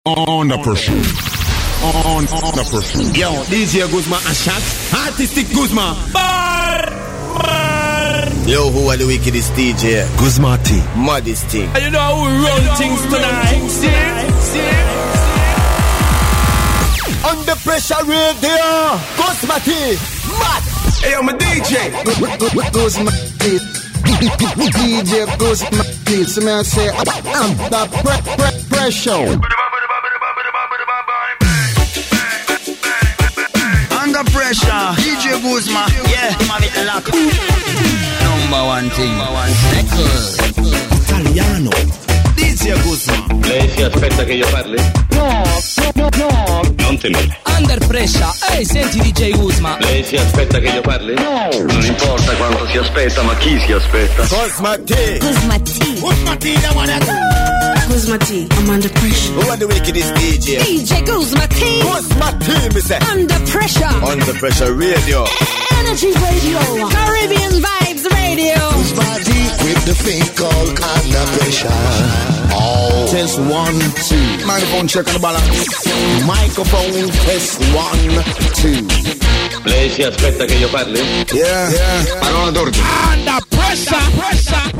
Under pressure. Under pressure. Yo, DJ Guzma and shot. Artistic Guzma. Bar. Yo, who are the wickedest DJ? Guzma T. Modest thing. You know how we run things tonight. See? Under pressure radio. Guzma T. Mad. Hey, I'm a DJ. Guzma T. DJ Guzma T. So may I say, under pressure. Under pressure, DJ Guzma, yeah, number one thing, Italiano, DJ Guzma. Lei si aspetta che io parli? No. Non temere. Under pressure, ehi, senti DJ Guzma. Lei si aspetta che io parli? No. Non importa quanto si aspetta, ma chi si aspetta? Guzma T. Guzma T, I'm under pressure. Who are the wickedest DJ? DJ Guzma T. Guzma T, me say. Under pressure. Under pressure radio. Energy radio. Caribbean Vibes Radio. Guzma T with the thing called under pressure. Oh. Test 1, 2. Microphone check on the balance. Microphone test 1, 2. Lei si aspetta che io parli? Yeah. Parola d'ordine. Under pressure.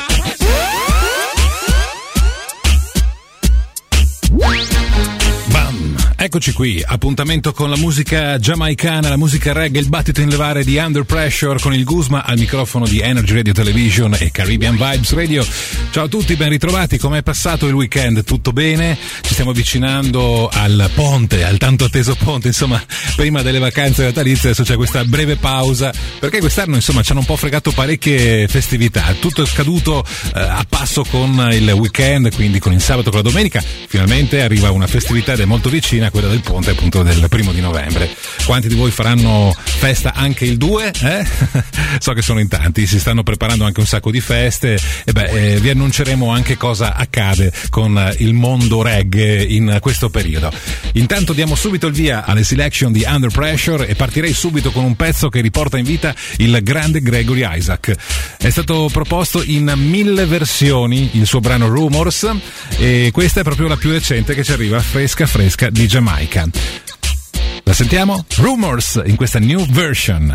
Eccoci qui, appuntamento con la musica giamaicana, la musica reggae, il battito in levare di Under Pressure con il Guzma al microfono di Energy Radio Television e Caribbean Vibes Radio. Ciao a tutti, ben ritrovati, com'è passato il weekend? Tutto bene? Ci stiamo avvicinando al ponte, al tanto atteso ponte, insomma, prima delle vacanze natalizie adesso c'è questa breve pausa, perché quest'anno insomma ci hanno un po' fregato parecchie festività, tutto è scaduto a passo con il weekend, quindi con il sabato e con la domenica, finalmente arriva una festività ed è molto vicina, quella del ponte appunto del 1° novembre. Quanti di voi faranno festa anche il 2? So che sono in tanti, si stanno preparando anche un sacco di feste e vi annunceremo anche cosa accade con il mondo reggae in questo periodo. Intanto diamo subito il via alle selection di Under Pressure e partirei subito con un pezzo che riporta in vita il grande Gregory Isaac. È stato proposto in 1000 versioni il suo brano Rumors e questa è proprio la più recente che ci arriva fresca di Jamaica. La sentiamo? Rumors in questa new version.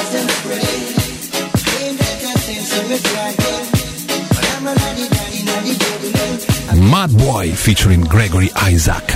Mad Boy featuring Gregory Isaac.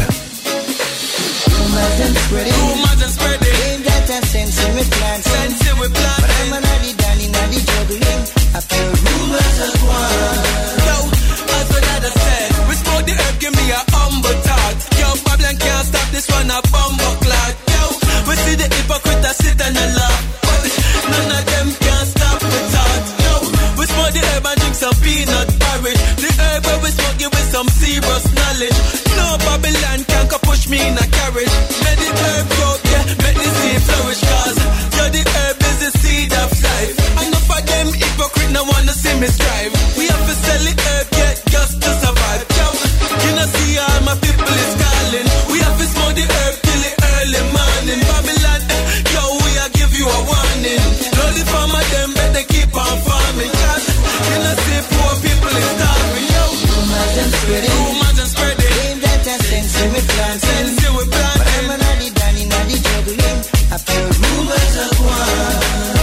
Can't stop this one a bumbo clock. Yo, we see the hypocrite that sit and a laugh, but none of them can stop the thought. Yo, we smoke the herb and drink some peanut porridge. The herb where we smoke it with some serious knowledge. No Babylon can push me in a carriage. Let the herb grow, yeah, make the seed flourish. Cause yo, the herb is the seed of life. Enough of them hypocrite no wanna see me strive. We have to sell the herb, yeah, just to survive. Yo, you know see all my people is calling. We have to smoke the herb till the early morning. Babylon, yo, we are give you a warning. Know the farmer them better keep on farming. Cause you know see poor people is starving. Yo, rumors and spread it. Aim that a sense we plant. Sense we plant. But I'm not the Danny, not the juggling. I feel rumors of war.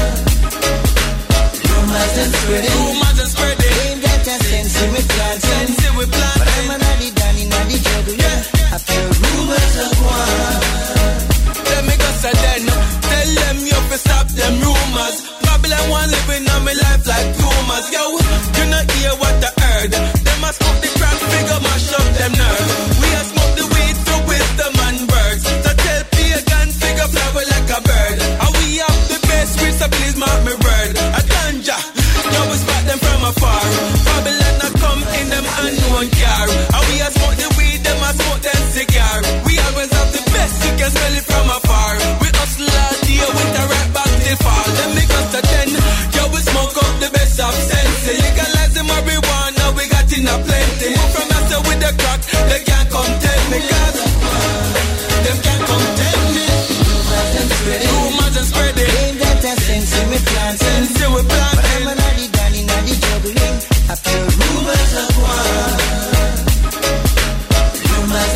Rumors and spread it. Aim that a sense we plant. Sense we plant. But I'm not the Danny, not the juggling. I feel rumors of war. Let me go say then. Tell them you have to stop them rumors. Babylon one living on my life like rumors. Yo, you not hear what I heard. Them a smoke the crack figure, mash up them nerves. We a smoke the weed to wisdom and birds. So tell pagan figure flower like a bird. And we have the best sweet, so please mark me word. A ganja, yo we spot them from afar. Babylon a come in them unknown car. And we a smoke the weed, them a smoke them cigar. We always have the best, you can smell it from afar. We hustle all day with the right back till fall. Them make us to 10, yo we smoke up the best of sense. Legalize the marijuana, we got in a plenty. Move from us with the crack, they can't come tell me. Cause them can't come tell me. Rumors and spread it. Aim that a sense we plant. Sense we plant. But I'm not the Danny, not the juggling. I feel rumors of war. Rumors and spread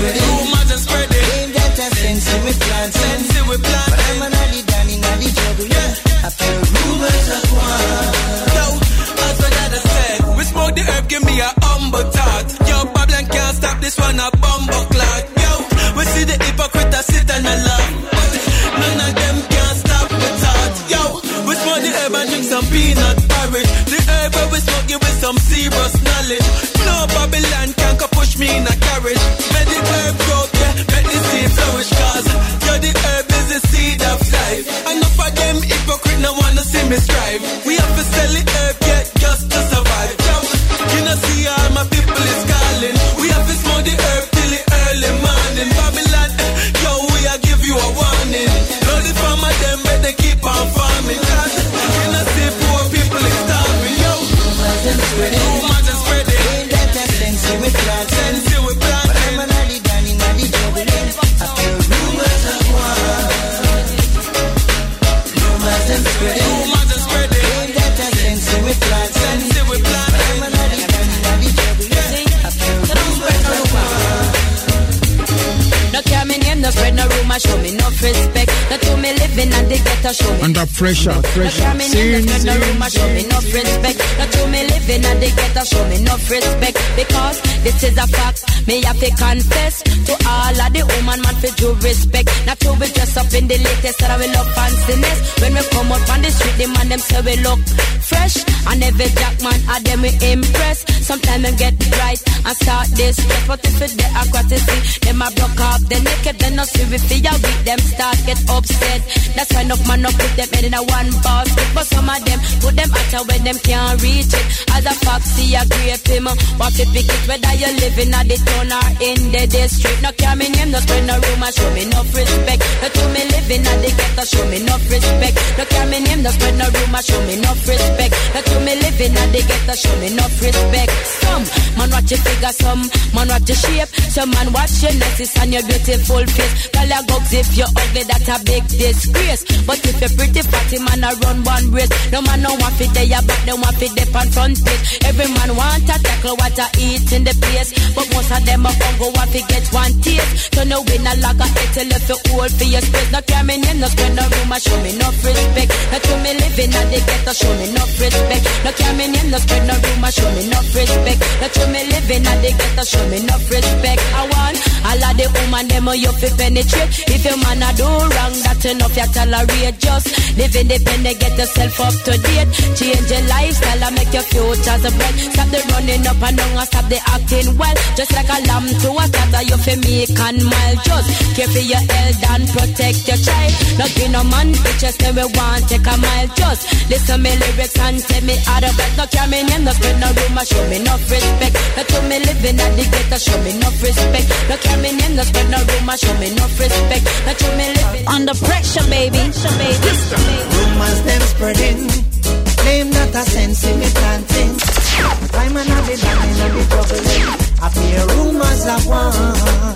spreading. Rumors are spreading. Ain't got a sense in me planting. But I'm an addy danny, naddy juggle, yeah. I feel rumors are gone. Yo, as my dad said, we smoke the herb, give me a humble thought. Yo, Babylon can't stop this one, a bumble clock. Yo, we see the hypocrite that sit and a laugh. None of them can't stop the thought. Yo, we smoke the herb and drink some peanut porridge. The herb where we smoke it with some serious knowledge. No Babylon can't push me in a carriage. Make the herb grow, yeah, make the seed flourish. Cause yo, the herb is the seed of life. Enough of them hypocrite no wanna see me strive. We have to sell the herb, yeah, just to survive. Yo, you know see all my people is calling. We have to smoke the herb till the early morning. Babylon, yo, we a give you a warning. Know the farmer them better keep on farming. Cause you know see poor people is starving. Yo, rumors and spreading. Rumors and spreading. Ain't that a sense in we planting. Sense we planting. But I'm an addy danny, naddy juggling. I feel rumors are gone. Rumors and spreading. Rumors and spreading. Ain't that a sense in we planting. Sense we planting. But I'm an addy danny, naddy juggling. I feel rumors are gone. No care me name, no spread no rumor, show me no respect. No to me living and they get a show me. Under pressure, pressure. No care me name, no spread no rumor, show me no respect. No to me living and they get a show me no respect. Because this is a fact, me have to confess to all of the woman man for due respect. Not to be dressed up in the latest that we look fanciness. When we come out on the street, the man them say we look fresh. And every jack man of them we impress. Sometimes them get right and start this stress. But if it's there, I got to see them a broke up. They naked, they not see we feel weak. Them start get upset. That's why enough man up put them head in a one basket. But some of them put them out when them can't reach it. As a foxy, a grape him. What to pick it, whether you're living at the town or in the district. No care me name, no spread no rumor, show me no respect. No to me living at the ghetto, show me no respect. No care me name, no spread no rumor, show me no respect. No to me living at the ghetto, show me no respect. Some man watch your figure, some man watch your shape, some man watch your necklace and your beautiful face. Call your gugs if you're ugly, that's a big disgrace. But if you're pretty fatty, man, I run one race. No man no want fit there, but they want fit there on front page. Every man want to tackle what I eat in the place. But most of them are go want to get one taste. So no win a lager, it's a little old for your space. No care me name, no spread no rumor, show me no respect. No to me living at the ghetto, show me no respect. No care me name, no spread no rumor, show me no respect. No to me living at the ghetto, show me no respect. I want all of the woman them you fi penetrate. If your man a do wrong, that's enough you tolerate. Just live independent, get yourself up to date. Change your lifestyle and make your future's a bright. Stop the running up and down and stop the acting well. Just like a lamb to a slaughter, you fi make and mile. Just care for your health and protect your child. Not be no man, bitches say we want take a mile. Just listen me lyrics and tell me how to bet. No care me name, no spread no rumor, show me no respect. No to me living at the ghetto, show me no respect. No care me name, no spread no rumor, show me no respect. No to me living under pressure, baby. Rumors them spreading. Name not a sense in me planting. I'm an avid and in the juggling. I fear rumors are one.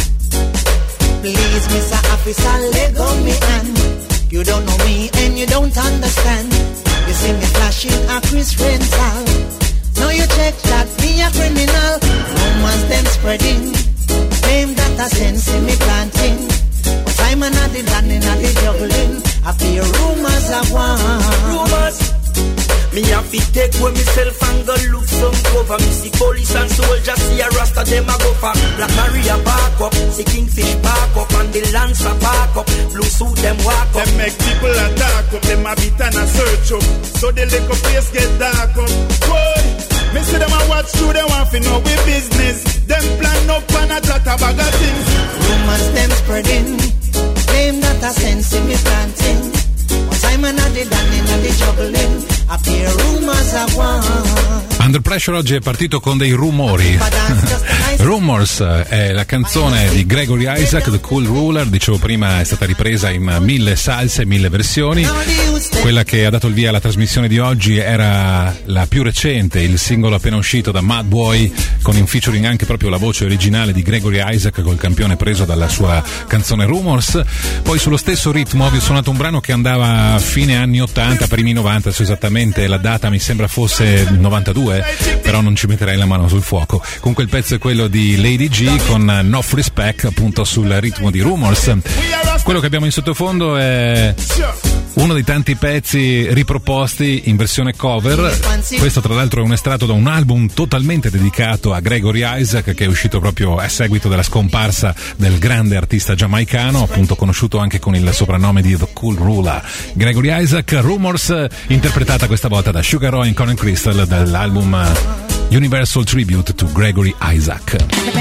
Please, Mr. Officer, let go me hand. You don't know me and you don't understand. You see me flashing a Chris rental. Now you check that me a criminal. Rumors them spreading. Name that a sense in me planting. But I'm an addict and in the juggling. I fear rumors are one. Rumors. Me have to take with myself and go look some cover. Me see police and soldiers, see a rasta, them a go for. Black Maria back up, see Kingfish back up, and the Lancer back up. Blue suit them walk up. Them make people attack up, them a beat and a search up. So the liquor place get dark up. Boy, me see them a watch through, they want to know we business. Them plan up and a chat a bag of things. Rumors them spreading, name not a sense in me planting. But I'm an addict and in the juggling. I fear rumors are one. Under Pressure oggi è partito con dei rumori. Rumors è la canzone di Gregory Isaac, The Cool Ruler. Dicevo prima, è stata ripresa in 1000 salse, 1000 versioni. Quella che ha dato il via alla trasmissione di oggi era la più recente, il singolo appena uscito da Mad Boy, con in featuring anche proprio la voce originale di Gregory Isaac, col campione preso dalla sua canzone Rumors. Poi sullo stesso ritmo vi ho suonato un brano che andava a fine anni 80, primi 90, so esattamente la data, mi sembra fosse 92, però non ci metterei la mano sul fuoco. Comunque il pezzo è quello di Lady G con Enough Respect, appunto sul ritmo di Rumors. Quello che abbiamo in sottofondo è uno dei tanti pezzi riproposti in versione cover. Questo tra l'altro è un estratto da un album totalmente dedicato a Gregory Isaac, che è uscito proprio a seguito della scomparsa del grande artista giamaicano, appunto conosciuto anche con il soprannome di The Cool Ruler. Gregory Isaac, Rumors, interpretata questa volta da Sugar Ray e Conan Crystal dall'album Universal Tribute to Gregory Isaac.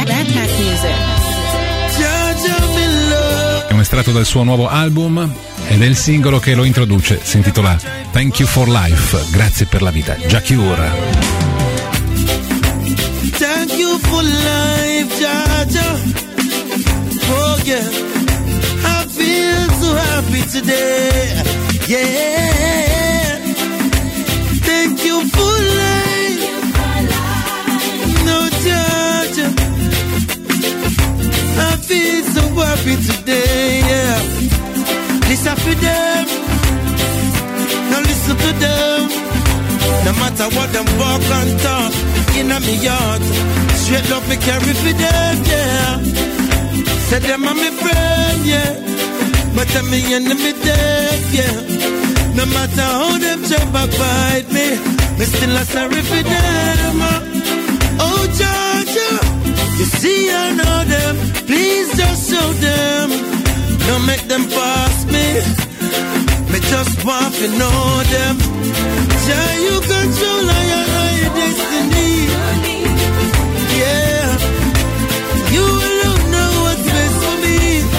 È un estratto del suo nuovo album ed è il singolo che lo introduce, si intitola Thank You for Life, grazie per la vita, Jah Cure. Thank you for life, Jah Jah. Oh yeah, I feel so happy today. Yeah, thank you for life. No, Jah Jah, I feel so happy today. Yeah. Listen to them, now listen to them. No matter what them walk and talk, in a me yard, straight love me carry for them, yeah. Say them are my friend, yeah, but them me enemy dead, yeah. No matter how them try to bite me still a sorry for them. Oh Georgia, you see I know them, please just show them. Don't make them pass me just want to know them. Jah, you control your destiny. Yeah, you alone know what's best for me.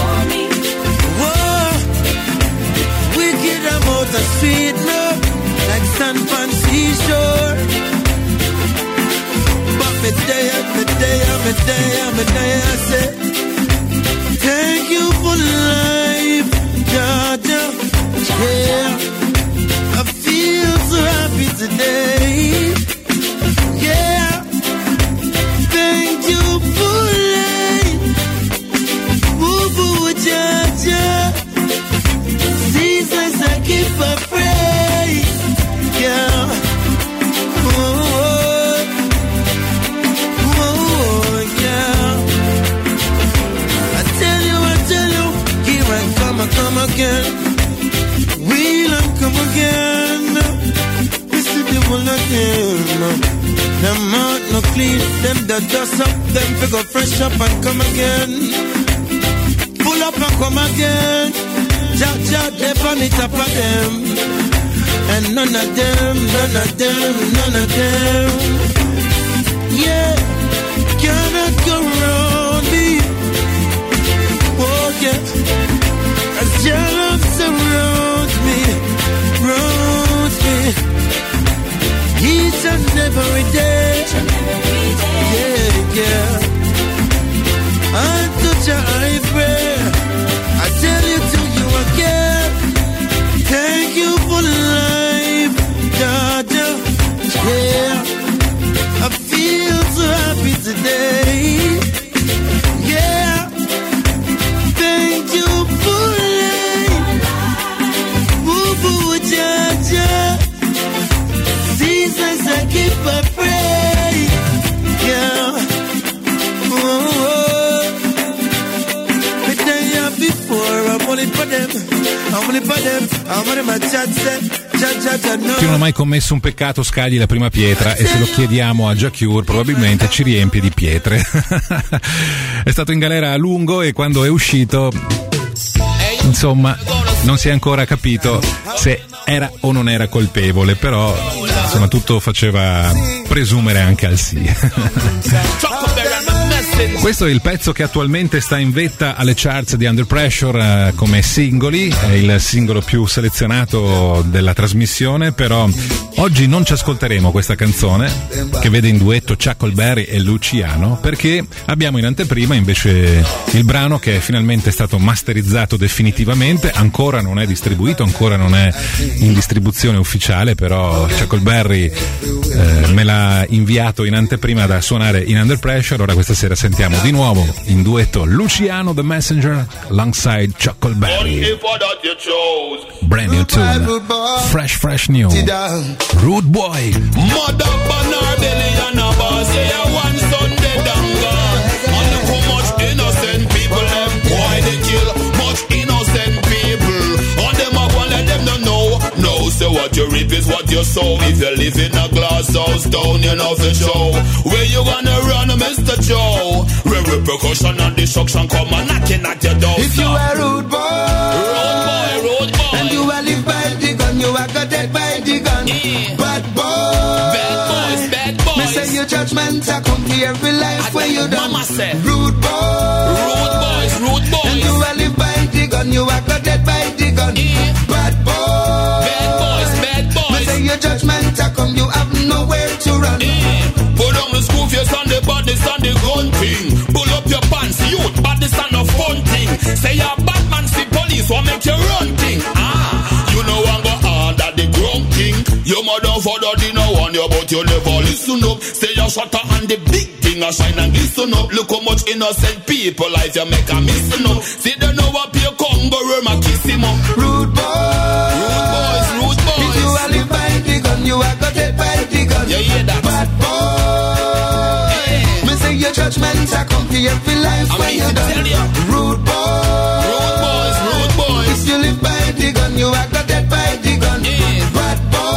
Whoa, wicked I'm out the street now, like San Francisco. But me there, I say, thank you for life, Jah Jah. Yeah, I feel so happy today. Yeah, thank you for life. Woo woo, Jah Jah. Jesus, I keep a pray. Yeah. Come again, we'll come again. This is the one again. Them out no clean, them that dust up, them figure fresh up and come again. Pull up and come again. Jah Jah, they on the top of them, and none of them. Yeah, cannot go around me. Oh yeah. As your love surrounds me, each and every day. Yeah. I touch your eye prayer, I tell you to you again. Thank you for life, Jah Jah. Yeah, I feel so happy today. Yeah, thank you for Jesus, I keep a pray. Yeah. Before I'm only for them. Chi non ha mai commesso un peccato scagli la prima pietra, e se lo chiediamo a Jah Cure probabilmente ci riempie di pietre. È stato in galera a lungo e quando è uscito, insomma, non si è ancora capito se era o non era colpevole, però insomma tutto faceva presumere anche al sì. Questo è il pezzo che attualmente sta in vetta alle charts di Under Pressure come singoli, è il singolo più selezionato della trasmissione, però oggi non ci ascolteremo questa canzone che vede in duetto Chuckleberry e Luciano, perché abbiamo in anteprima invece il brano che è finalmente stato masterizzato definitivamente, ancora non è distribuito, ancora non è in distribuzione ufficiale, però Chuckleberry me l'ha inviato in anteprima da suonare in Under Pressure. Ora questa sera sentiamo sentiamo di nuovo in duetto Luciano The Messenger alongside Chuckleberry. Brand new tune, fresh new. Rude Boy. Mother banar belly and a boss. Yeah, one Sunday done gone. And look how much innocent people them. Why they kill much innocent people? On them I won't let them know. No, so what you reap is what you sow. If you live in a glass house down, you know for show. Where you gonna run, Mr. Joe? Repercussion and destruction come and knocking at your door. If you are rude boy, rude boy, and you are live by the gun, you are got dead by the gun. Yeah. Bad boys. Me say your judgment I come to every life where you done. Mama said, rude boys. And you are live by the gun, you are got dead by the gun. Yeah. Bad boys. Me say your judgment I come, you have nowhere to run. Yeah. Put on the school face and the badness and the gun thing. Pull up your pants, youth, badness and a fun thing. Say you're bad man, see police, what make you run thing? You know I'm go under the ground king. Your mother father didn't want you, but you never listen up. Say your shutter and the big thing a shine and glisten up. Look how much innocent people life you make a missing up. See they know what you come, but I kiss him up. Rude boys. If you are live by the gun, you are got it by the gun. You hear that? Bad boy. Yeah. Me say your judgment I come to every life when you done. Rude boys. If you live by the gun, you are got it by the gun. Yeah. Bad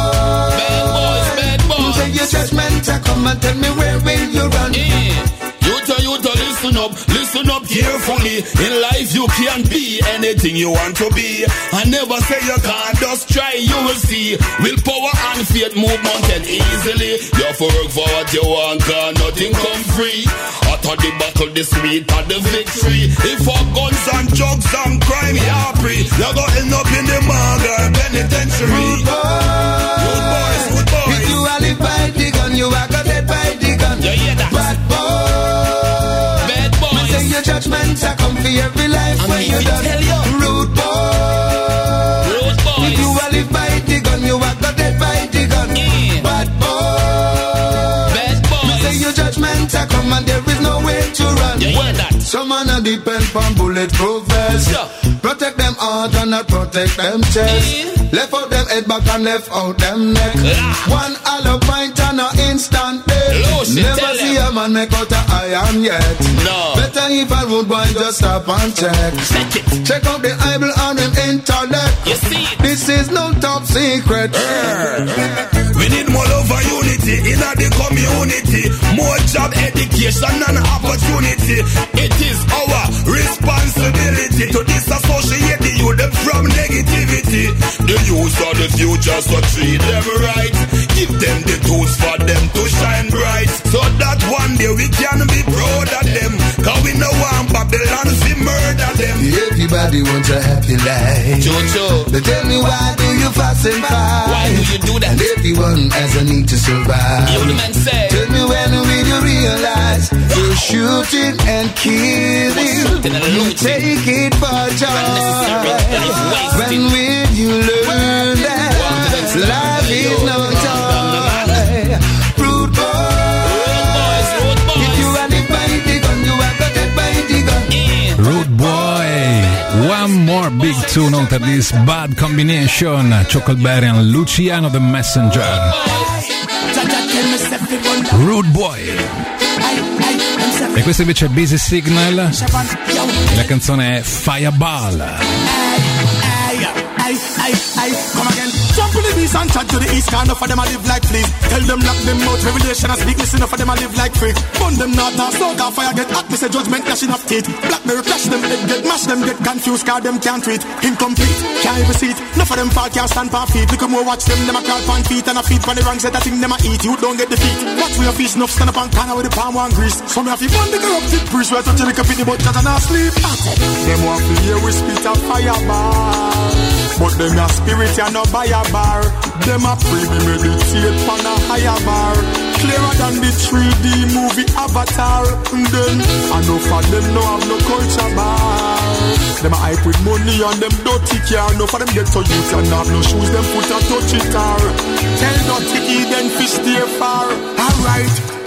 boys. Me say your judgment I come and tell me where will you run. Yeah. You listen up carefully. In life you can be anything you want to be. I never say you can't, just try, you will see. Willpower and faith move mountain easily. You have to work for what you want, cause nothing come free. After the battle, the sweet of the victory. If for guns and drugs and crime, you're free. You're gonna end up in the murder penitentiary. Rude boys. If you are live by the gun, you are got it by the gun. You hear that? Bad boys. Your judgments I come for every life when you done. Rude boy. If you are live by the gun, you are got dead by the gun. Yeah. Bad boy. Me say your judgments I come and there is no way to run. You hear that? Some man a depend on bulletproof vest. Yeah. Protect them heart and not protect them chest. Yeah. Left out them head back and left out them neck. One hollow pint and a instant death. Never see a man make out a iron yet. No. Better if a rude boy just stop and check. Check out the Bible on them internet. You see it. This is no top secret. We need more love and unity in the community. More job, education and opportunity. It is our responsibility to disassociate the youth from negativity. The youth are the future, so treat them right. Give them the tools for them to shine bright, so that one day we can be proud of them. Cause we know one Babylon we murder them. Everybody wants a happy life. Jojo, they tell me why do you fast and fight? Why do you do that? And everyone has a need to survive. You the man say. Tell me when will you realize you're shooting and killing? You take it for joy. When will you learn that life is no toy? Rude boys. If you are live by the gun, you are got it by the gun. Rude Boy. One more big tune after this bad combination. Chuckleberry and Luciano The Messenger. Rude Boy. E questo invece è Busy Signal. La canzone è Fireball. Come again. Jump to the east and chat to the east. Can't enough of them a live like fleas. Tell them lock them out. Revelation and speak. Listen enough of them a live like free. Burn them not and smoke and fire get hot. Me say judgment clashing of teeth. Blackberry flash them head get mash them get confused. Cause them can't treat. Incomplete. Can't even see it. Enough of them fall can't stand on feet. Look more watch them. Them a crawl on feet and a feet on the wrong set. I think them a eat. You don't get the feet. Watch with your fish enough. Stand up and corner with the palm one grease. Some of you want the corrupted priest. Where touch the company but that and not sleep. Them want to hear we spit a fireball. But them a spirit and no buy a bar. Them a free me meditate on a higher bar. Clearer than the 3D movie Avatar. And then enough of them no have no culture bar. Them a hype with money and them dirty car. No for them get to youth and have no shoes. Them put a touch it car. Tell dirty Eden fish stay far. Alright.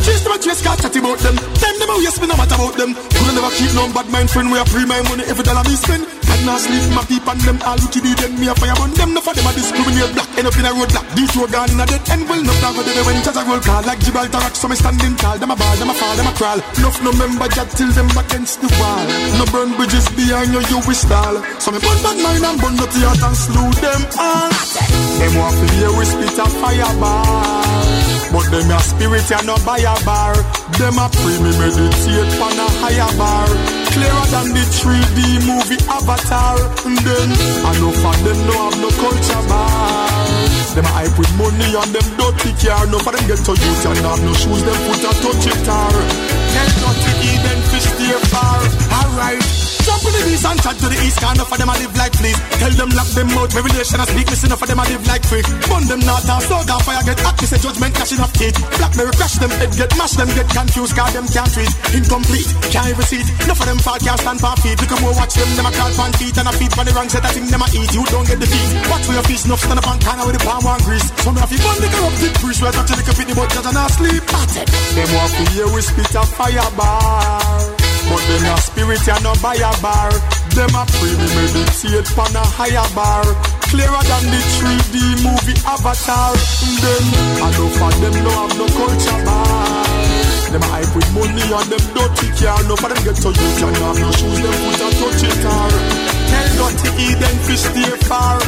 chase them a chase, can't chat about them. Them a waste, me no matter about them. Coulda never keep no bad mind friend. We a free my money every dollar me spend. And now sleep my people and them all wicked them. Me a fire burn them. No for them a discriminate black. End up in a road block. These two gone in a dead end. Will not talk about them when jazz a roll call. Like Gibraltar rock, so me standing tall. Them a ball, them a fall, them a crawl. Enough no member jat till them against the wall. No burn bridges behind you, you wish stall. So me burn bad mind and burn dirty heart and slew them all. Them want to hear we spit a fireball. But them a spirit and no buy a bar. Them a pray me meditate on a higher bar. Clearer than the 3D movie Avatar. And then enough of them no have no culture bar. Them a hype with money and them dirty car. No for them get to youth and have no shoes. Them put a touch it tar. Tell not to eat them fish stay far. Alright. Jump in the east and chat to the east. Can't enough of them a live like please. Tell them lock them out. Revelation and speak. Listen enough of them a live like free. Burn them not off. Dog and fire get hot. Say judgment clashing off teeth. Blackberry crash them head. Get mash them. Get confused. Cause them can't treat. Incomplete. Can't even see it. Enough of them fall. Can't stand for feet. Look at more watch them. Them a crawl on feet. And a feet for the wrong set. I think them a eat. You don't get the feet. Watch for your feet. Enough stand up and corner with the palm and grease. Some of you burn the corrupted priest. We're touching the company but judge and not sleep. Them walk for you. We spit a firebar. But them a spirit and no buy a bar. Them a pray me meditate on a higher bar. Clearer than the 3D movie Avatar. Them enough of them no have no culture bar. Them a hype with money and them dirty car. No for them get to youth and have no shoes. Them put a touch it car. Tell not to eat them fish stay far.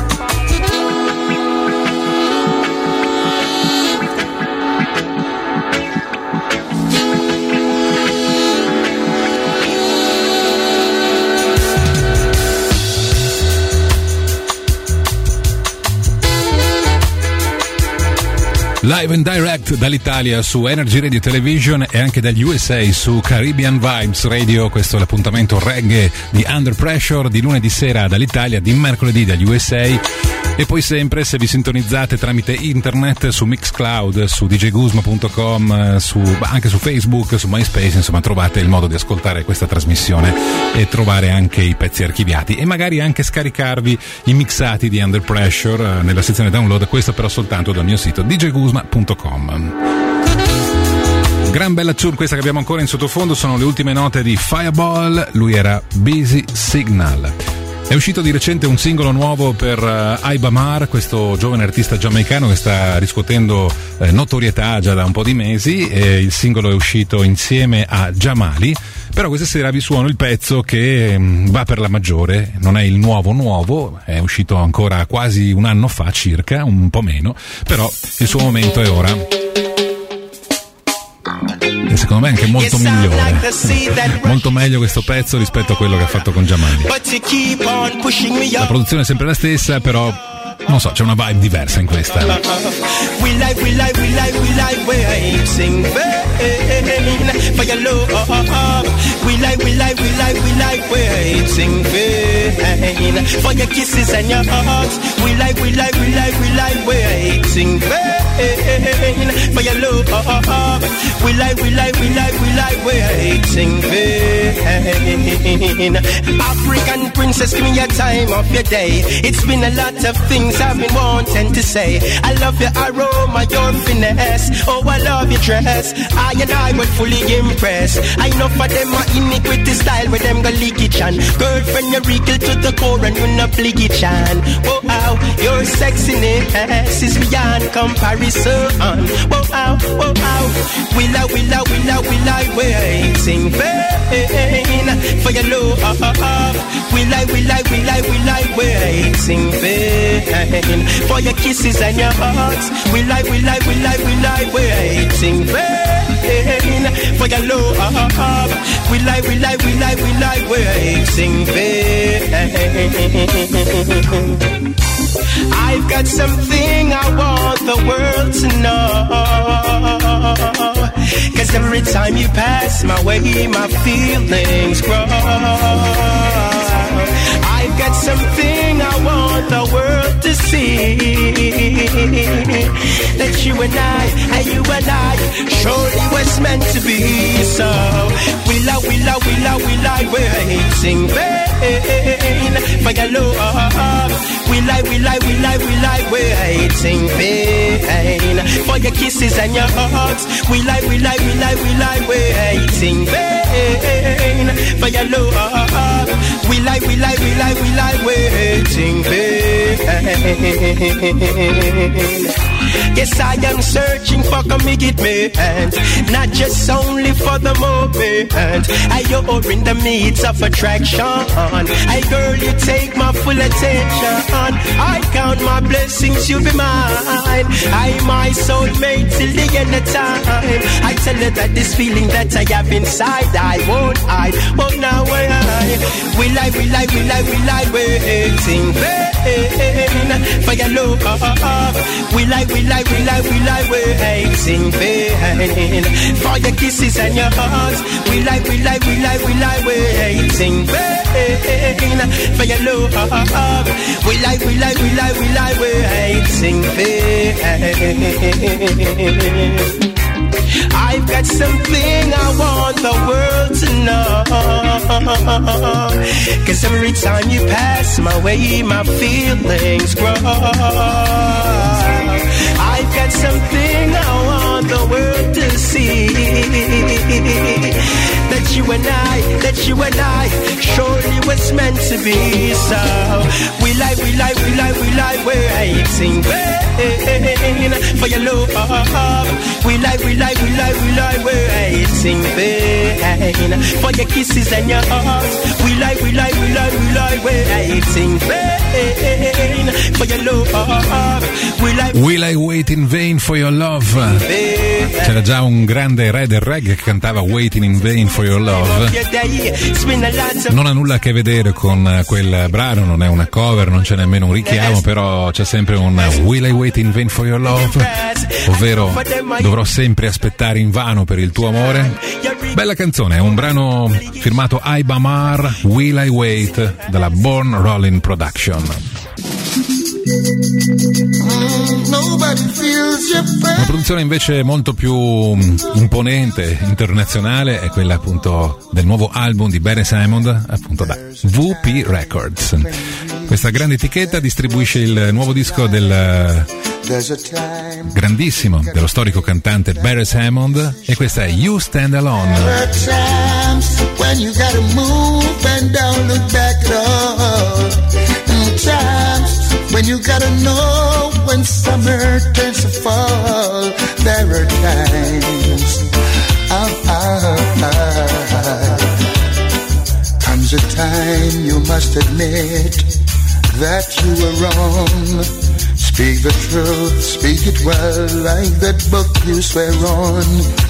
Live and direct dall'Italia su Energy Radio Television e anche dagli USA su Caribbean Vibes Radio. Questo è l'appuntamento reggae di Under Pressure di lunedì sera dall'Italia, di mercoledì dagli USA e poi sempre, se vi sintonizzate tramite internet, su Mixcloud, su djguzma.com, anche su Facebook, su MySpace, insomma trovate il modo di ascoltare questa trasmissione e trovare anche i pezzi archiviati e magari anche scaricarvi i mixati di Under Pressure nella sezione download, questo però soltanto dal mio sito djguzma.com. Gran bella tune questa che abbiamo ancora in sottofondo, sono le ultime note di Fireball, lui era Busy Signal. È uscito di recente un singolo nuovo per Ibamar, questo giovane artista giamaicano che sta riscuotendo notorietà già da un po' di mesi, e il singolo è uscito insieme a Jamali, però questa sera vi suono il pezzo che va per la maggiore, non è il nuovo, è uscito ancora quasi un anno fa circa, un po' meno, però il suo momento è ora. E secondo me è anche molto migliore, molto meglio questo pezzo rispetto a quello che ha fatto con Jamali. La produzione è sempre la stessa, però non so, c'è una vibe diversa in questa. We like waiting vain for your kisses and your hugs. We like waiting vain for your love. We like waiting vain. African princess, give me your time of your day. It's been a lot of things I've been wanting to say. I love your aroma, your finesse. Oh, I love your dress. I and I would fully impress. I know for them my iniquity style where them go leaky chan. Girlfriend, you wrinkle to the core and you no pliggy chan. Oh, how your sexiness is beyond comparison. Oh, how will I waiting vain for your love. Will I waiting vain for your kisses and your hearts. Will I waiting vain for your love. Will I waiting vain. I've got something I want the world to know. 'Cause every time you pass my way, my feelings grow. I've got something I want the world to see. That you and I surely was meant to be. So will I waiting vain for your love. We lie, waiting vain for your kisses and your hugs. We lie, waiting vain for your love. We lie, waiting vain. Yes, I am searching for commitment, not just only for the moment. You're in the midst of attraction. Hey girl, you take my full attention. I count my blessings, you be mine. I my soulmate till the end of time. I tell her that this feeling that I have inside, I won't hide. But now we lie, waiting for your love. We lie, waiting vain for your kisses and your hugs. We lie, waiting vain for your love. We lie, waiting vain. I've got something I want the world to know, 'cause every time you pass my way, my feelings grow. I've got something I want the world to see, that you and I surely was meant to be. So we lie, waiting vain for your love. We lie, waiting vain for your kisses and your hugs. We lie, waiting vain for your love. We lie, waiting in vain for your love. C'era già un grande re del reggae che cantava Waiting in Vain for Your Love. Non ha nulla a che vedere con quel brano, non è una cover, non c'è nemmeno un richiamo, però c'è sempre un Will I Wait in Vain for Your Love, ovvero dovrò sempre aspettare invano per il tuo amore. Bella canzone, è un brano firmato Ibamar, Will I Wait, della Born Rollin' Production. Una produzione invece molto più imponente, internazionale, è quella appunto del nuovo album di Barry Simon, appunto da VP Records. Questa grande etichetta distribuisce il nuovo disco del grandissimo, dello storico cantante Barry Simon, e questa è You Stand Alone. When you gotta know when summer turns to fall, there are times, comes a time you must admit that you were wrong. Speak the truth, speak it well, like that book you swear on.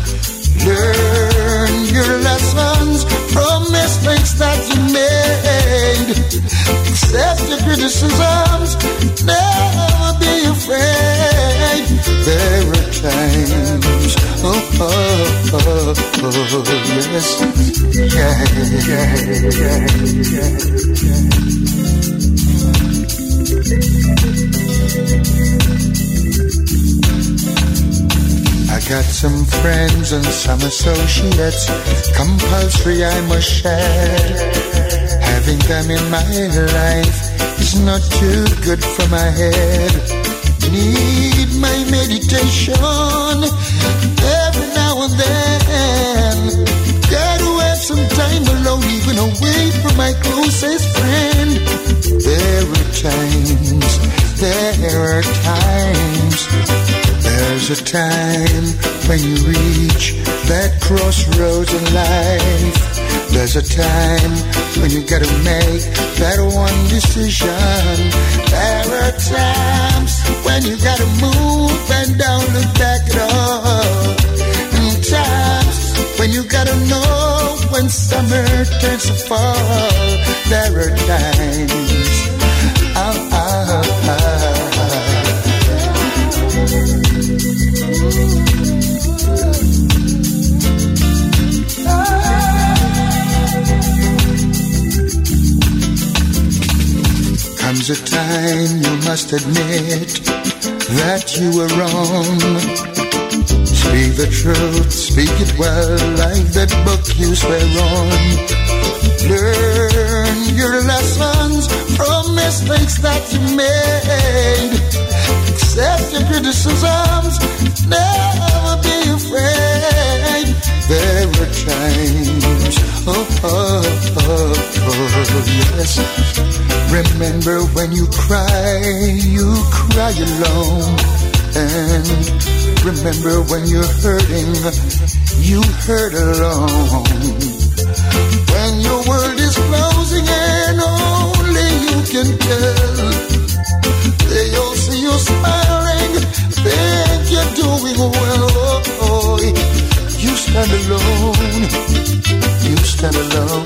Learn your lessons from mistakes that you made. Accept your criticisms, never be afraid. There are times, yes, yeah. I got some friends and some associates, compulsory I must share. Having them in my life is not too good for my head. Need my meditation every now and then. Gotta have some time alone, even away from my closest friend. There are times. There's a time when you reach that crossroads in life. There's a time when you gotta make that one decision. There are times when you gotta move and don't look back at all. And times when you gotta know when summer turns to fall. There are times. Comes a time you must admit that you were wrong. Speak the truth, speak it well, like that book you swear on. Learn your mistakes that you made. Accept your criticisms, never be afraid. There were times, yes. Remember when you cry alone. And remember when you're hurting, you hurt alone. When your world is closing and only you can tell, they all see you smiling, think you're doing well. You stand alone, you stand alone.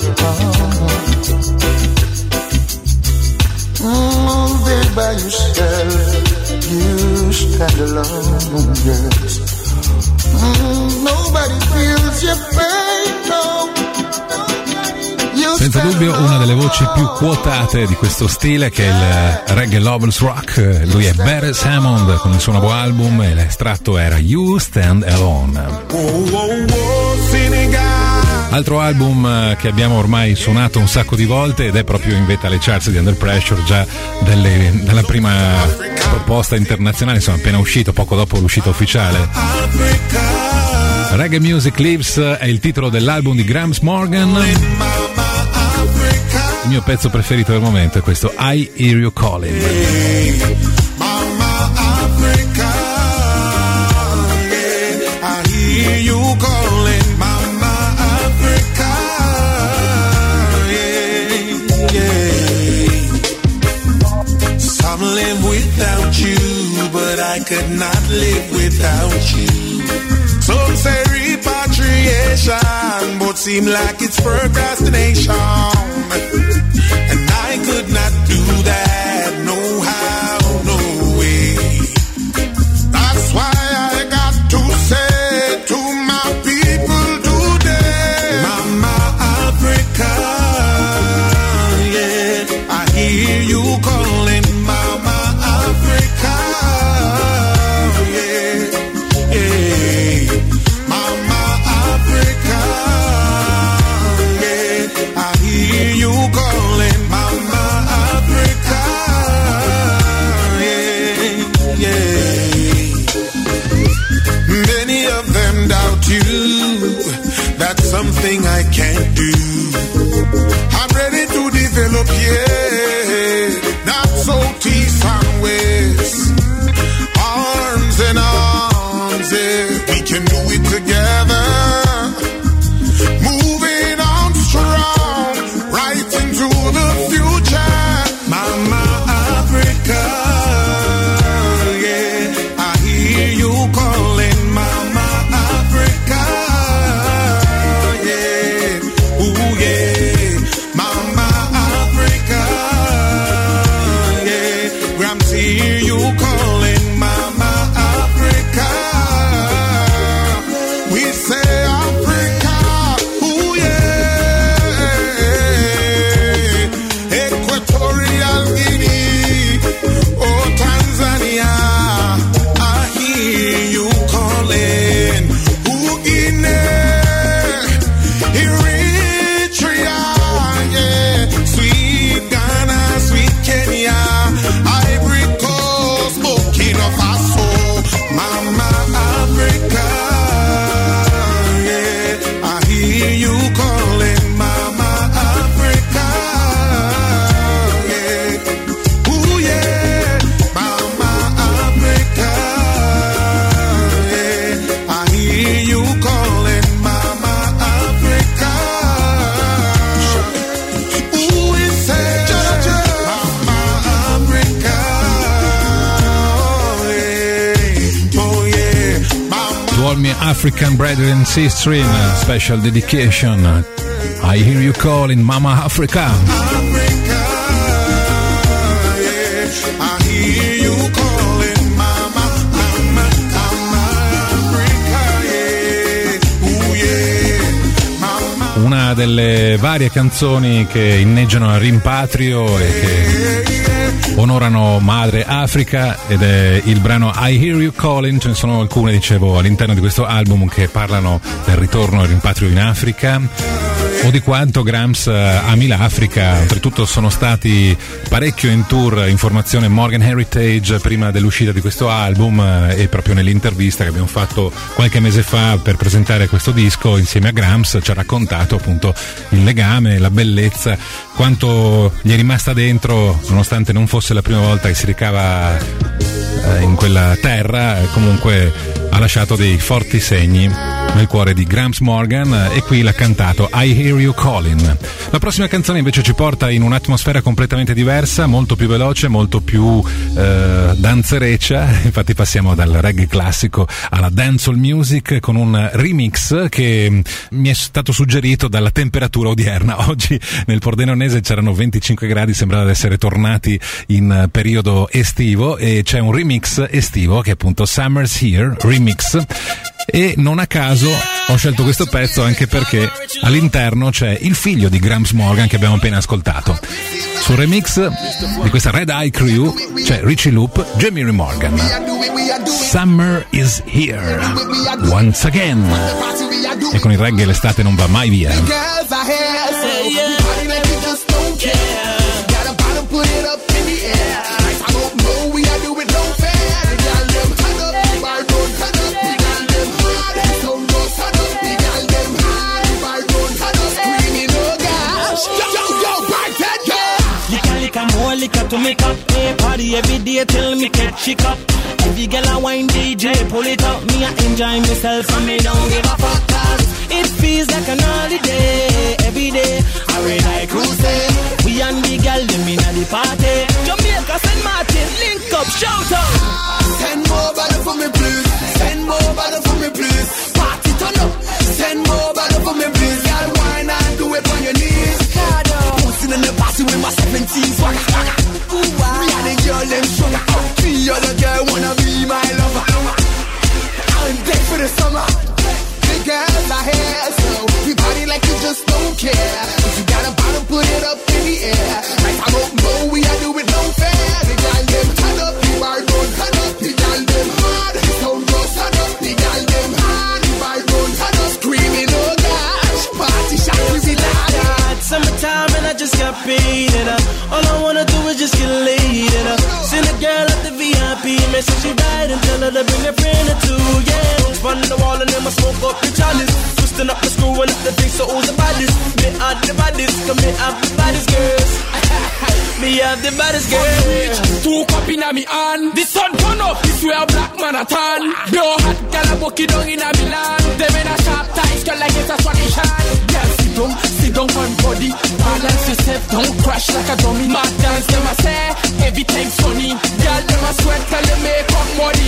There by yourself, you stand alone, yes. Nobody feels your pain, no. Senza dubbio una delle voci più quotate di questo stile, che è il Reggae Lovers Rock. Lui è Beres Hammond con il suo nuovo album e l'estratto era You Stand Alone. Altro album che abbiamo ormai suonato un sacco di volte ed è proprio in vetta alle charts di Under Pressure già dalla prima proposta internazionale, insomma appena uscito, poco dopo l'uscita ufficiale. Reggae Music Lives è il titolo dell'album di Grams Morgan. Il mio pezzo preferito del momento è questo I Hear You Calling. Mama Africa, yeah, I hear you calling, Mama Africa, yeah, yeah. Some live without you, but I could not live without you. Some say repatriation, but seem like it's procrastination. And I could not do that, no how, no way. That's why I got to say to my people today, Mama Africa, yeah, I hear you calling, Mama Africa, yeah, yeah, Mama Africa, yeah, I hear you calling. That's something I can't do. I'm ready to develop, yeah. Not so east and west, arms and arms, yeah. We can do it together. Moving on strong, right into the future. Mama Africa, yeah. I hear you calling, Mama Africa. African Brethren and Sisters in special dedication. I hear you calling, Mama Africa. Una delle varie canzoni che inneggiano al rimpatrio e che onorano Madre Africa, ed è il brano I Hear You Calling. Ce ne sono alcune, dicevo, all'interno di questo album che parlano del ritorno al rimpatrio in Africa. o di quanto Grams ami l'Africa. Oltretutto sono stati parecchio in tour in formazione Morgan Heritage prima dell'uscita di questo album, e proprio nell'intervista che abbiamo fatto qualche mese fa per presentare questo disco insieme a Grams ci ha raccontato appunto il legame, la bellezza, quanto gli è rimasta dentro, nonostante non fosse la prima volta che si recava in quella terra. Comunque ha lasciato dei forti segni nel cuore di Grams Morgan, e qui l'ha cantato I Hear You Calling. La prossima canzone invece ci porta in un'atmosfera completamente diversa, molto più veloce, molto più danzereccia. Infatti passiamo dal reggae classico alla dancehall music con un remix che mi è stato suggerito dalla temperatura odierna. Oggi nel Pordenonese c'erano 25 gradi, sembrava di essere tornati in periodo estivo, e c'è un remix estivo che è appunto Summer's Here Remix. E non a caso ho scelto questo pezzo anche perché all'interno c'è il figlio di Grams Morgan che abbiamo appena ascoltato. Sul remix di questa Red Eye Crew c'è Richie Loop, Jamie Morgan. Summer is here once again. E con il reggae l'estate non va mai via. Liquor to make up, hey, party every day till me get chick up. Every girl a wine DJ, pull it up. Me a enjoy myself and me don't give a fuck, cause it feels like an holiday. Every day, I read like crusade. We and the girl, them in the party. Jamaica, St. Martin, link up, shout out. Send more bottle for me please. Send more bottle for me please. Party turn up. Send more bottle for me please. Girl, wine and do it on your knees. In the party with my 17s, swagger, swagger. Me and the girl, them sugar. The other girl wanna be my lover. I'm dead for the summer. The girls are here, so we party like you just don't care. If you got a bottle, put it up in the air. Like I don't know, we are doing no fair. The girl, them turn up, the bar don't turn up. The girl, them hard, the sound goes turn up. The girl, them hard, the bar don't turn up. Screaming, oh gosh, party shot, we see that. Summertime and I just got paid, and all I wanna do is just get laid, and send a girl up the VIP, message she ride and tell her to bring a friend or two, yeah. Spun the wall and then I smoke up the chalice, twisting up the screw and up the thing, so who's the baddest? Me are the baddest, come me have the baddest girls. Me have the baddest girls. Two cup in a me hand, the sun turn up, this way a black man a tan. Blow hot, girl a bucky down in a Milan. Them in a sharp ties, girl like it's a Spanish hand. Girl sit down on body, balance yourself, don't crash like a dummy. Mad dance, them a say, everything's funny. Girl, them a sweat, tell them make up money.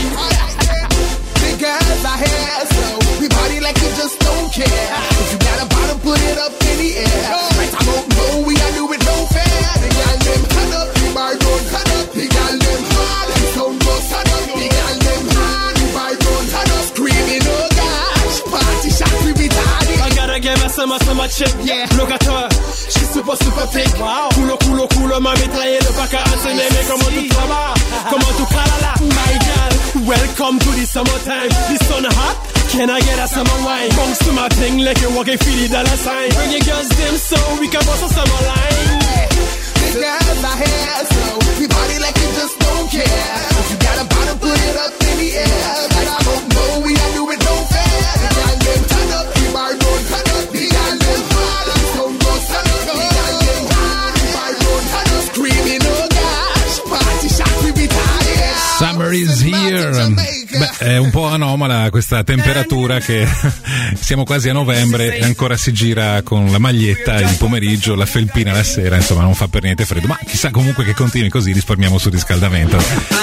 The girls are here, so we party like you just don't care. If you got a bottle, put it up in the air. Right, I don't know, we are doing no fair. The girl, them turn up, the bar don't turn up. The girl, them hard, the sound goes turn up. The girl, them hard, the bar don't turn up. Screaming, oh gosh, party shot, we be tired. I gotta give her some chick, yeah. Look at her, she's super thick. Wow. Culo, mami, trae el paca, enséñame cómo tú trabajas, cómo tú calala. My girl, welcome to the summertime. The sun hot, can I get a summer wine? Bounce to my thing like you walk a $50 sign. Bring your girls them so we can bust a summer line. The girls are here, so we party like you just don't care. If you got a bottle, put it up in the air. Like I don't know, we are doing no fair. The girl them turn up, the bar don't turn up. The girl them hard, the sound goes turn up. The girl them hard, the bar don't turn up. Screaming, oh gosh, party shot, we be tired. Summer is here. Beh, è un po' anomala questa temperatura che siamo quasi a novembre e ancora si gira con la maglietta il pomeriggio, la felpina la sera, insomma non fa per niente freddo, ma chissà comunque che continui così, risparmiamo sul riscaldamento.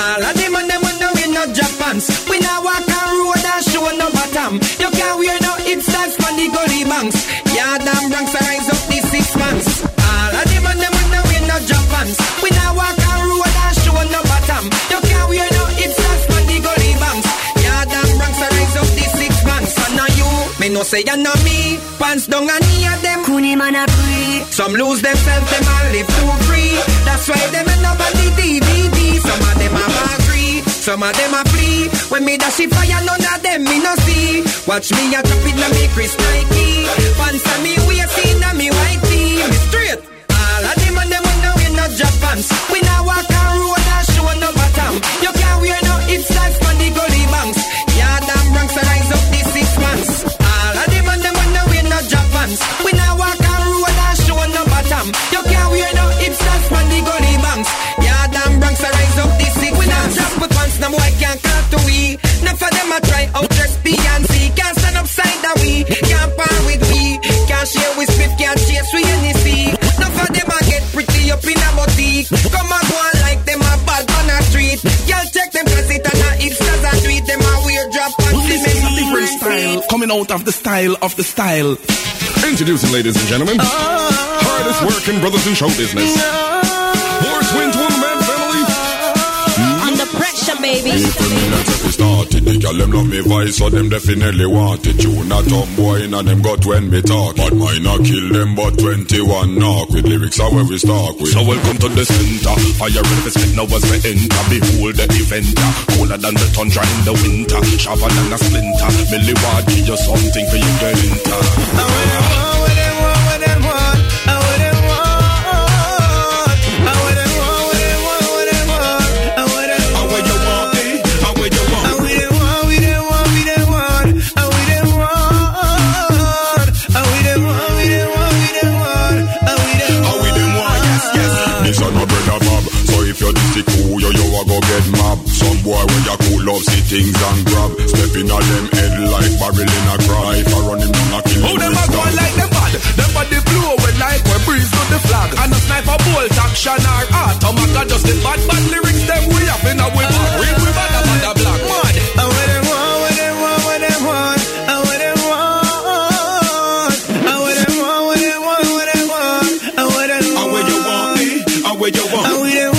Me no say ya know me, pants down and knee of them. Kuni man a free. Some lose themselves, them all live too free. That's why them end up on the DVD. Some of them have agree. Some of them a flee. When me dash it fire, none of them me no see. Watch me a drop it na me Chris Nike. Pants on me waist in a me white tee. Me straight. All of them and them now we no drop pants. We now walk a road and show no bottom. You can't wear no hipsters from the gully banks. Yeah, damn Bronx rise up these 6 months. All of them and them now we no drop pants. We now walk a road and show no bottom. You can't wear no hipsters from the gully banks. Yeah, damn Bronx rise up these 6 months. We now drop with pants, no boy can't cut to we. None for them a try out dress Beyonce. Can't stand upside that we. Can't par with we. Can't share with Smith, can't chase with Hennessy. None for them a get pretty up in a boutique. Come and go on like them a bad on a street. Y'all check them cause it and a hipsters a tweet. Them a weird drop and this is a different style. Coming out of the style of the style. Introducing, ladies and gentlemen, hardest working brothers in show business. More twin man family. Under pressure, baby. If a minute if we started, the girl them love me voice, so them definitely want it. You not tomboy and them got when me talk. But mine not kill them, but 21 knock with lyrics are where we start with. So welcome to the center. Fire in the spit now as we enter. Behold the event, colder than the tundra in the winter. Sharper than a splinter. Millie Ward give you something for you get into. You a go get map. Some boy when you cool love see things and grab. Stepping on them head like barrel in a cry. If I run him down a kill him. Oh, them a go like them bad. Them body blow away like we breeze to the flag. And a sniper bolt action or automatic. Just the bad lyrics them we have in a way. Real we bad about the black mud. And what them want, what them want, what them want. And what them want. And what them want, what them want, what them want. And what them want. And where you want me. And where you want. And we them want.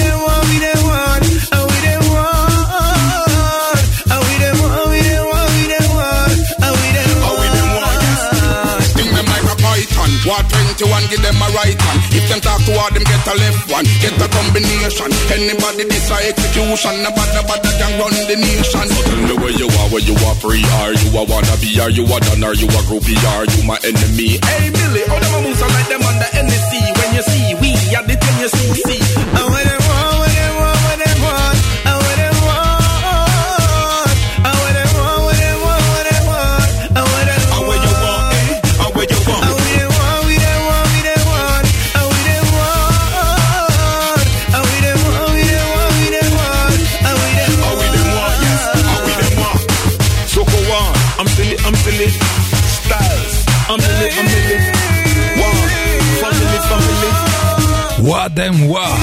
War 21, give them a right hand. If them talk toward them, get a left one. Get a combination. Anybody this a execution. Nobody can run the nation. So tell me where you are free. Are you a wannabe? Are you a done? Are you a groupie? Are you my enemy? Hey Billy, all them a moves are like them on the NSC. When you see we are the 10 you see. And what them want, what them want, what them want. And what them want. And what them want, what them want, what them want. And what them want. And where you want, eh? And where you want. I'm silly, styles. I'm silly. Wow, family. What them what?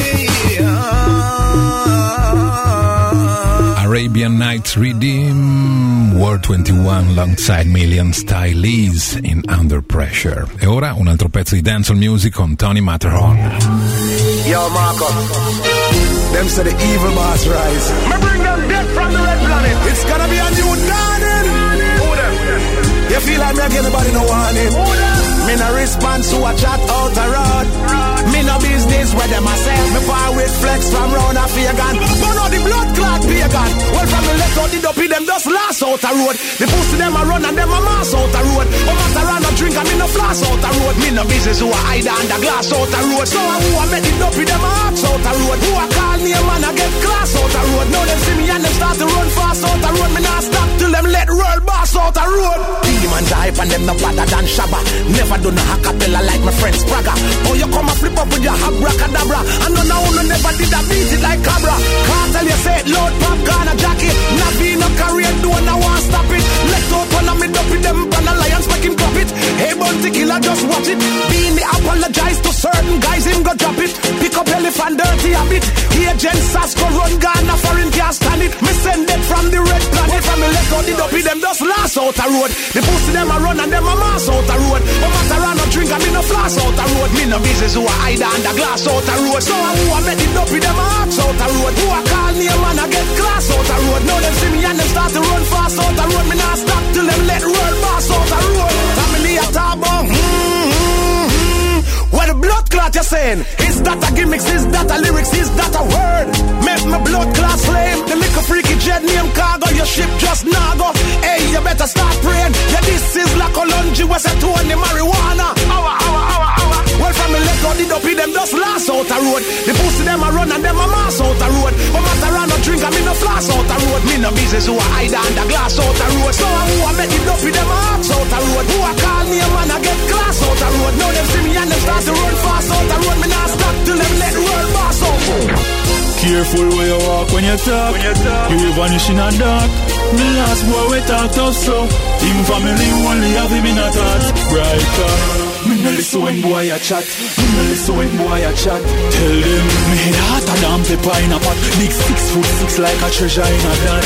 Arabian Nights Redeem, World 21 alongside Million Style Leaves in Under Pressure. E ora un altro pezzo di dancehall music con Tony Matterhorn. Yo, Marco. Them say the evil boss rise. Me bring them death from the red planet. It's gonna be a new dawning. You feel like me again, nobody no warning. Me no response to a chat out the road. Me no business where them myself. Me far with flex from round a pagan. But no the blood clot pagan. Well from the left out the dopey them just last out the road. The pussy them a run and them a mass out the road. No matter around no drink and me no flash out the road. Me no business who a hide under glass out the road. So who a make the dopey them a axe out the road. Who a call me a man a get class out the road. Now them see me and them start to run fast out the road. Me not stop till them let roll boss out the road. Demons hype and them no better than Shabba. Never do no acapella like my friend Spraga. Oh, you come and flip up with your abracadabra. And no, no, never did a beat it like Cabra. Can't tell you say it, load pop, Ghana jacket. Navi no career, do and I want stop it. Let out one of me dopey them, ban alliance, make him drop it. Hey, Bounty Killer, just watch it. Beanie apologize to certain guys, him go drop it. Pick up elephant, dirty habit. Agent Sasko run Ghana, foreign can't stand it. Me send it from the red planet. From me let out the dopey them, just last out the road. The pussy them a run and them a mass out the road. No matter around no drink and me no flash out the road. Me no business who a hide under glass out the road. So who a make it up with them a axe out the road. Who a call me a man a get glass out the road. Now them see me and them start to run fast out the road. Me not stop till them let roll boss out the road. Family a talk about where the blood clot what you're saying? Is that a gimmicks? Is that a lyrics? Is that a word? Make my blood class flame. The little freaky jet name cargo. Your ship just nago. Hey, you better start praying. Yeah, this is like a lungy. What's a two on the marijuana? Well, from me let go the dopey, them just last out the road. The pussy them a run and them a mass out the road. But matter around no drink and me no flash out the road. Me no business who a hide under glass out the road. So who a make the dopey, them a axe out the road. Who a call me a man a get class out the road. Now them see me and them start to run fast out the road. Me not stop till them let roll pass out. Careful where you walk when you talk. You vanish in a dark. The last boy we talk tough so. Even family only have him in a thought. Brighter. Me no listen when boy a chat. Me no listen when boy a chat. Tell them me head hotter than pepper in a pot. Big 6'6" like a treasure in a dance.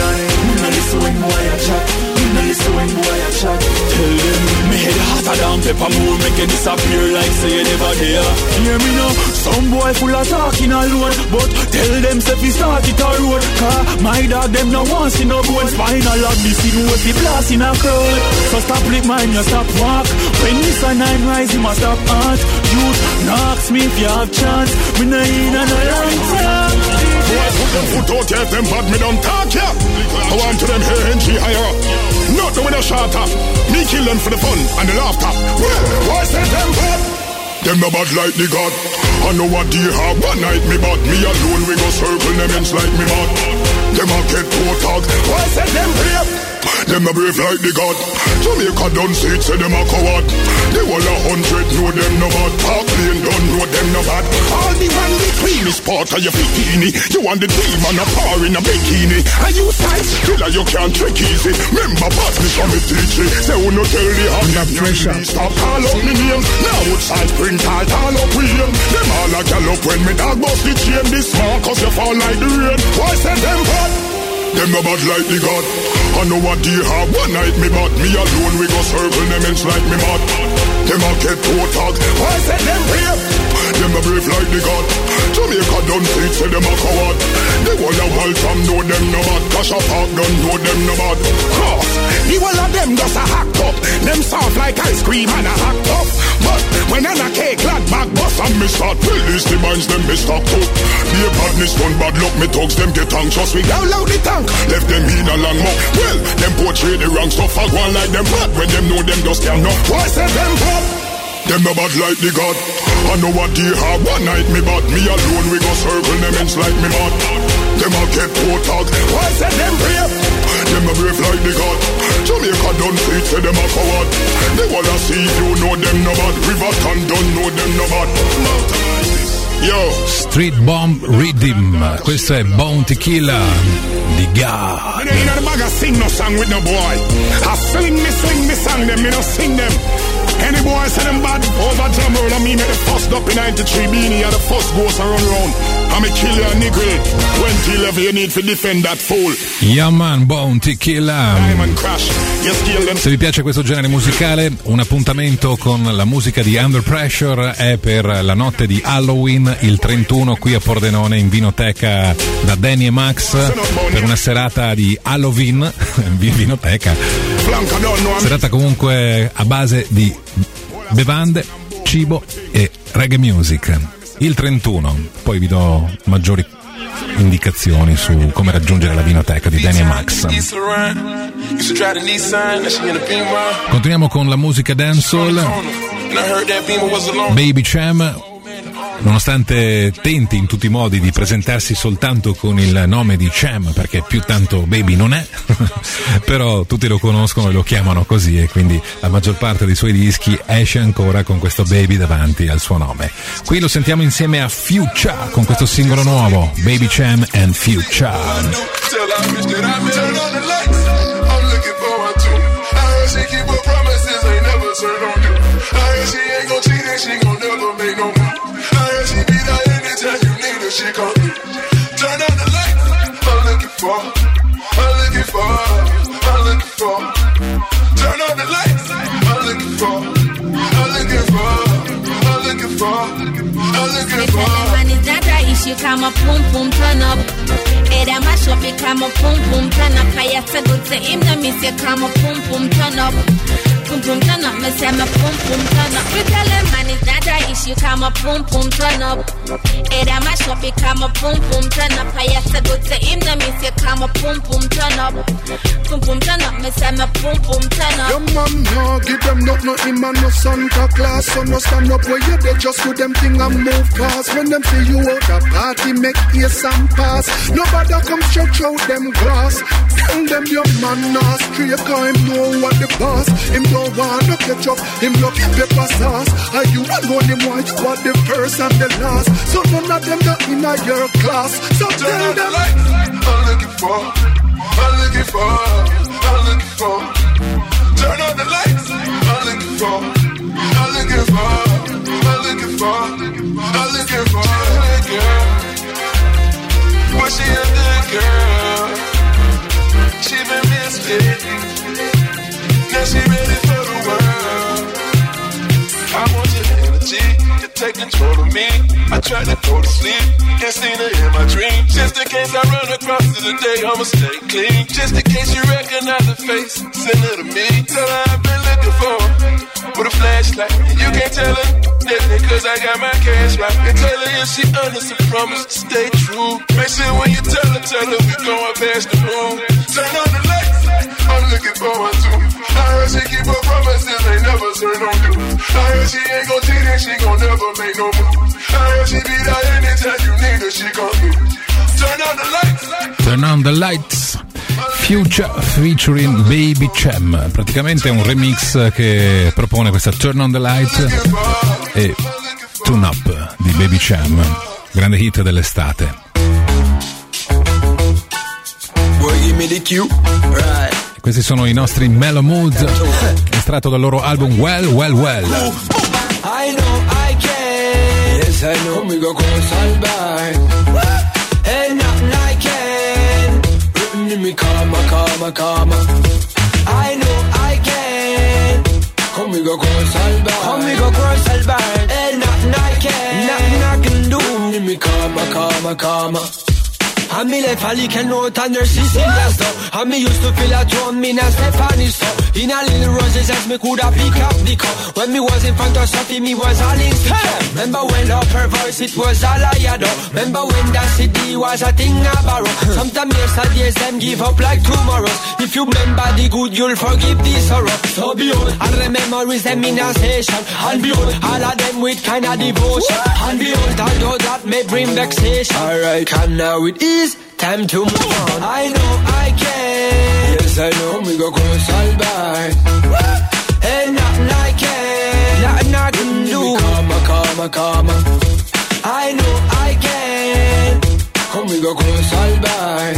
Me no listen when boy a chat. Me no listen when boy a chat. Tell them me head hotter than pepper. More make it disappear like say you never there. Hear me now. Some boy full of talking alone, but tell them say we start it a road. Cause my dog them no want see no bone. Spinal lock this in with the blast in a crowd. So stop lick mine, you stop walk. When this a nine rise, you must stop art. Youth knocks me if you have chance. Me no in a no long time. Boy, put them foot out, yes, them bad me don't talk, yeah. I want to them here and she higher up. Not the winner shot up. Me kill them for the fun and the laughter. Well, why say them bad? Them no bad like the God. I know what they have, one night me bad. Me alone we go circle them ends like me bad. Them a get poor talk. Why say them brave? Them a brave like the God. Jamaica done say it, say them a coward. They all 100 know them no bad. Park Lane don't know them no bad. All the one the queen is part of your bikini. You want the demon a power in a bikini. And you size, killer you can't trick easy. Remember pass me from me teach it. Say who no tell the hot that pressure. Stop call up me name. Now outside spring tall up with them. Them all a gallop when me dog bust the chain. This small cause you fall like the rain. Why say them bad? Them no bad like the God. I know what they have, one night me bad. Me alone we go circle them ends like me mad. Them a get poor talk. Why say them brave? Them a brave like the God. Jamaica done say it, say them a coward. They all a welcome, know them no bad. Cash a park done, know them no bad. Cross, the whole of them just a hacked up. Them soft like ice cream and a hacked up. But when I'm a cake lad back bus and me start build these the minds them me stop up. Be a badness done bad luck, me thugs them get anxious. We go loud the tank, left them in a long mouth. Well, them portray the wrong stuff, I go on like them bad. When them know them just can't know. Why say them bad? Them no bad like the God. I know what they have, one night me bad. Me alone we go circle them ends like me mad. Them a get poor talk. Why say them brave? Them a brave like the God. Jamaica done say it, say them a coward. They wanna see if you know them no bad. Riverton don't know them no bad. Yo. Street Bomb Rhythm. Questo è Bounty Killer di God. You know the bag I sing no song with no boy. I swing me song them, me no sing them. Any boy say them bad over drum roll. I mean me the first up in 93 beanie. The first goes around round. I'm a killer nigga. 2011 you need to defend that fool. Yeah man, Bounty Killer. Diamond Crash. Se vi piace questo genere musicale, un appuntamento con la musica di Under Pressure è per la notte di Halloween, il 31 qui a Pordenone in Vinoteca da Danny e Max, per una serata di Halloween in Vinoteca. Serata comunque a base di bevande, cibo e reggae music. Il 31, poi vi do maggiori indicazioni su come raggiungere la Vinoteca di Danny e Max. Continuiamo con la musica dancehall. Baby Cham, nonostante tenti in tutti i modi di presentarsi soltanto con il nome di Cham, perché più tanto Baby non è, però tutti lo conoscono e lo chiamano così, e quindi la maggior parte dei suoi dischi esce ancora con questo Baby davanti al suo nome. Qui lo sentiamo insieme a Future con questo singolo nuovo, Baby Cham and Future. She gon' turn on the lights. I'm looking for. Turn on the lights. I'm looking for. When it's not right issue, come up, boom, boom, turn up. Hey, that mash up, it come up, boom, boom, turn up. I have to go to him, the miss you, come up, boom, boom, turn up. Pum pum turn up, me say my pum pum turn up. We tell them man it's not a issue, cause my pum pum turn up. Hey, that mash up, it cause my pum pum turn up. I have to go to him, that means you cause my pum pum turn up. Pum pum turn up, me say my pum pum turn up. Your man no give them no him and no Santa Claus. So no stand up where you they just do them thing and move past. When them see you out a party, make ears and pass. Nobody come stretch out them glass. Tell them your man not straight, cause him know what the boss. Him don't want no ketchup, him love pepper sauce. Are you alone him want you are the first and the last. So none of them not in your class. So tell them I'm looking for, I'm looking for, I'm looking for. Turn on the lights. I'm looking for, I'm looking for, I'm looking for, I'm looking for a girl. But she a good girl. She been misleading. Now she ready for the world. I want your energy to take control of me. I try to go to sleep, can't see her in my dream. Just in case I run across her today, I'ma stay clean. Just in case you recognize the face, send her to me. Tell her I've been looking for with a flashlight. You can't tell her nothing, cause I got my cash right. And tell her if she honest and promise to stay true. Make sure when you tell her we going past the moon. Turn on the lights, I'm looking for one too. I heard she keep her promises, ain't never turn on you. I heard she ain't gon' cheat and she gon' never make no move. I heard she be there anytime you need her, she gon' do. Turn on the lights. Turn on the lights. Future featuring Baby Cham. Praticamente è un remix che propone questa Turn on the Lights e Tune Up di Baby Cham, grande hit dell'estate. Questi sono i nostri Mellow Moods, estratto dal loro album Well Well Well. I know I can. Yes, I know. We go salvar. And nothing I can. Written me karma, karma, karma. I know I can. Conmigo salvar. Conmigo salvar. And nothing I can. Nothing I can do. Written me karma, karma, karma. And me left a little note under Sicilia's door. And me used to feel at home in a Stephanie's store. In a little roses as me coulda pick up the cup. When me was in front of Sophie, me was all insecure. Remember when up her voice, it was all I adore. Remember when that CD was a thing I borrow. Sometimes yesterdays them give up like tomorrow. If you remember the good, you'll forgive the sorrow. So behold, and memories them in a station. And behold, all of them with kind of devotion. And behold, although that may bring vexation. Alright, and now it is time to move on. I know I can. Yes, I know. We go salvar. And nothing I can. Nothing I can do. Karma, karma, karma. I know I can. Conmigo salvar.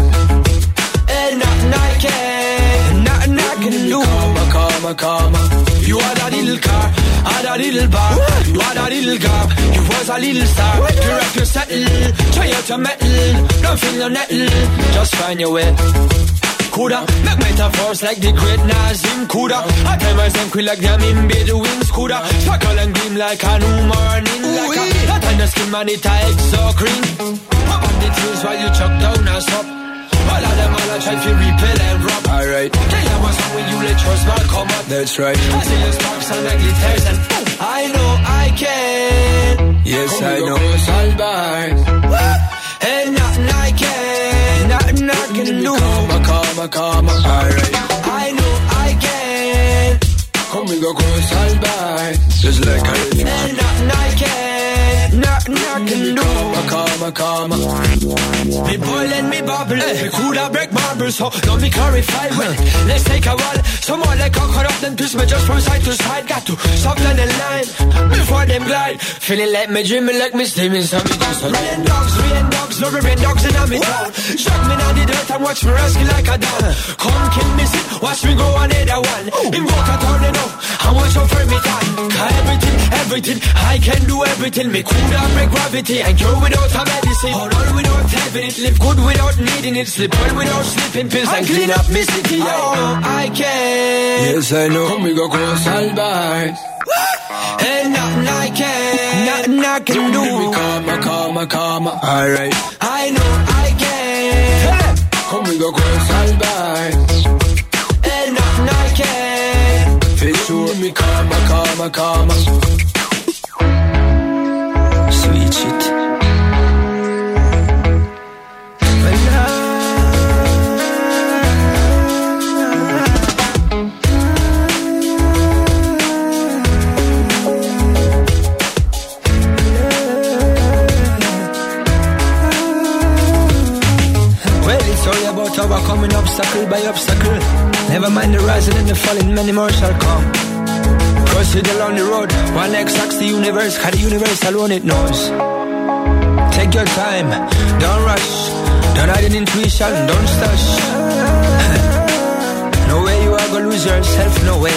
And nothing I can. Nothing I can do. Karma, karma, karma. You had a little car, had a little bar. You had a little gap, you was a little star. You rock, you settle, try out your metal. Don't feel no nettle, just find your way. Coulda make metaphors like the great Nazim. Coulda I tell myself quick like them in bed wings. Coulda sparkle and gleam like a new morning. Like a that on the skin man it a egg so green. Pop on the trees while you chuck down a sup. All of them all a try to repel and rob. Alright, tell you what's wrong when you let your spark come up. That's right. I see your sparks and like glitters and I know I can. Yes, I know. Salvar. And nothing I can. Nothing I can do. Karma, karma, karma. Alright. I know I can. Conmigo salvar. Just like I did. And nothing I can. Nothing I can do. Karma, karma, karma. Me boil and me bubble. Me coulda break marbles, so don't me clarify well. Let's take a while. Some more like I cut up them twist me just from side to side. Got to soften the line before them glide. Feeling like me dreaming like me steaming some me do. Rain dogs, no rain dogs in a me town. Shock me now the dirt and watch me rescue like a dog. Come kill me sit, watch me go another one. Invoke a tornado, I want some for me time. Everything, I can do everything. Me coulda break gravity and cure without a medicine. Hold on without having it, live good without needing it. Sleep well without sleeping pills and clean up me city. Oh, I can. Yes, I know. Conmigo salvar. And nothing I can. Nothing I can do. Karma, karma, karma. Alright. I know I can. Conmigo salvar. And nothing I can. For sure. overcome. Sweet shit. Overcoming obstacle by obstacle. Never mind the rising and the falling, many more shall come. Proceed along the road, one X acts the universe, how the universe alone it knows. Take your time, don't rush, don't hide an intuition, don't stush. No way you are gonna lose yourself, no way.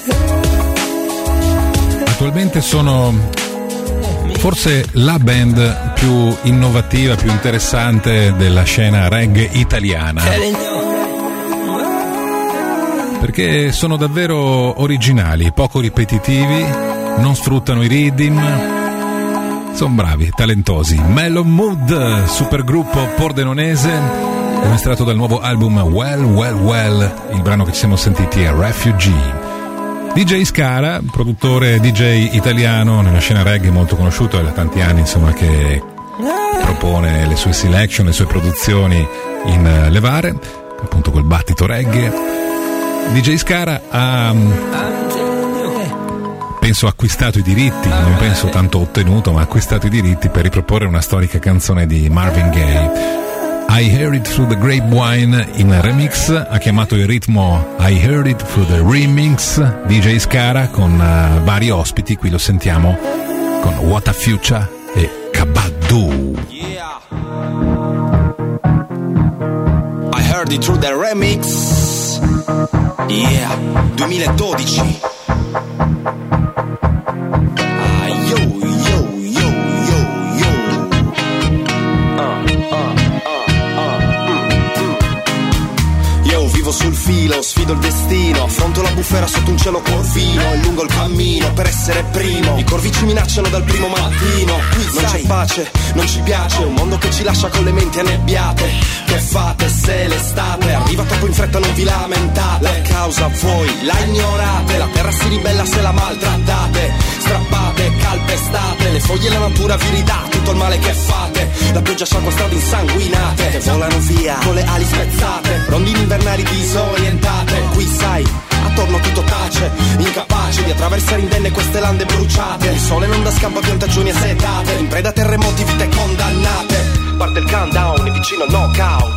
Attualmente sono forse la band più innovativa, più interessante della scena reggae italiana, perché sono davvero originali, poco ripetitivi, non sfruttano i rhythm, sono bravi, talentosi. Mellow Mood, supergruppo pordenonese, è estratto dal nuovo album Well Well Well. Il brano che ci siamo sentiti è Refugee. DJ Scara, produttore DJ italiano nella scena reggae molto conosciuto, è da tanti anni insomma che propone le sue selection, le sue produzioni in levare, appunto col battito reggae. DJ Scara ha, penso, acquistato i diritti, non penso tanto ottenuto, ma ha acquistato i diritti per riproporre una storica canzone di Marvin Gaye, I Heard It Through the Grapevine, in remix. Ha chiamato il ritmo I Heard It Through the Remix. DJ Scara con vari ospiti, qui lo sentiamo con What a Future e Kabadoo. Yeah. I Heard It Through the Remix. Yeah, 2012. Sul filo, sfido il destino, affronto la bufera sotto un cielo corvino, è lungo il cammino per essere primo, i corvici minacciano dal primo mattino, qui non c'è pace, non ci piace, un mondo che ci lascia con le menti annebbiate, che fate se l'estate arriva troppo in fretta, non vi lamentate, la causa voi la ignorate, la terra si ribella se la maltrattate, strappate, calpestate, le foglie e la natura vi ridà tutto il male che fate, la pioggia sciacqua strade insanguinate, che volano via con le ali spezzate, rondini invernali disorientate, qui sai, attorno tutto tace, incapace di attraversare indenne queste lande bruciate, il sole non dà scampo a piantagioni assetate, in preda a terremoti, vite condannate, parte il countdown e vicino al knockout,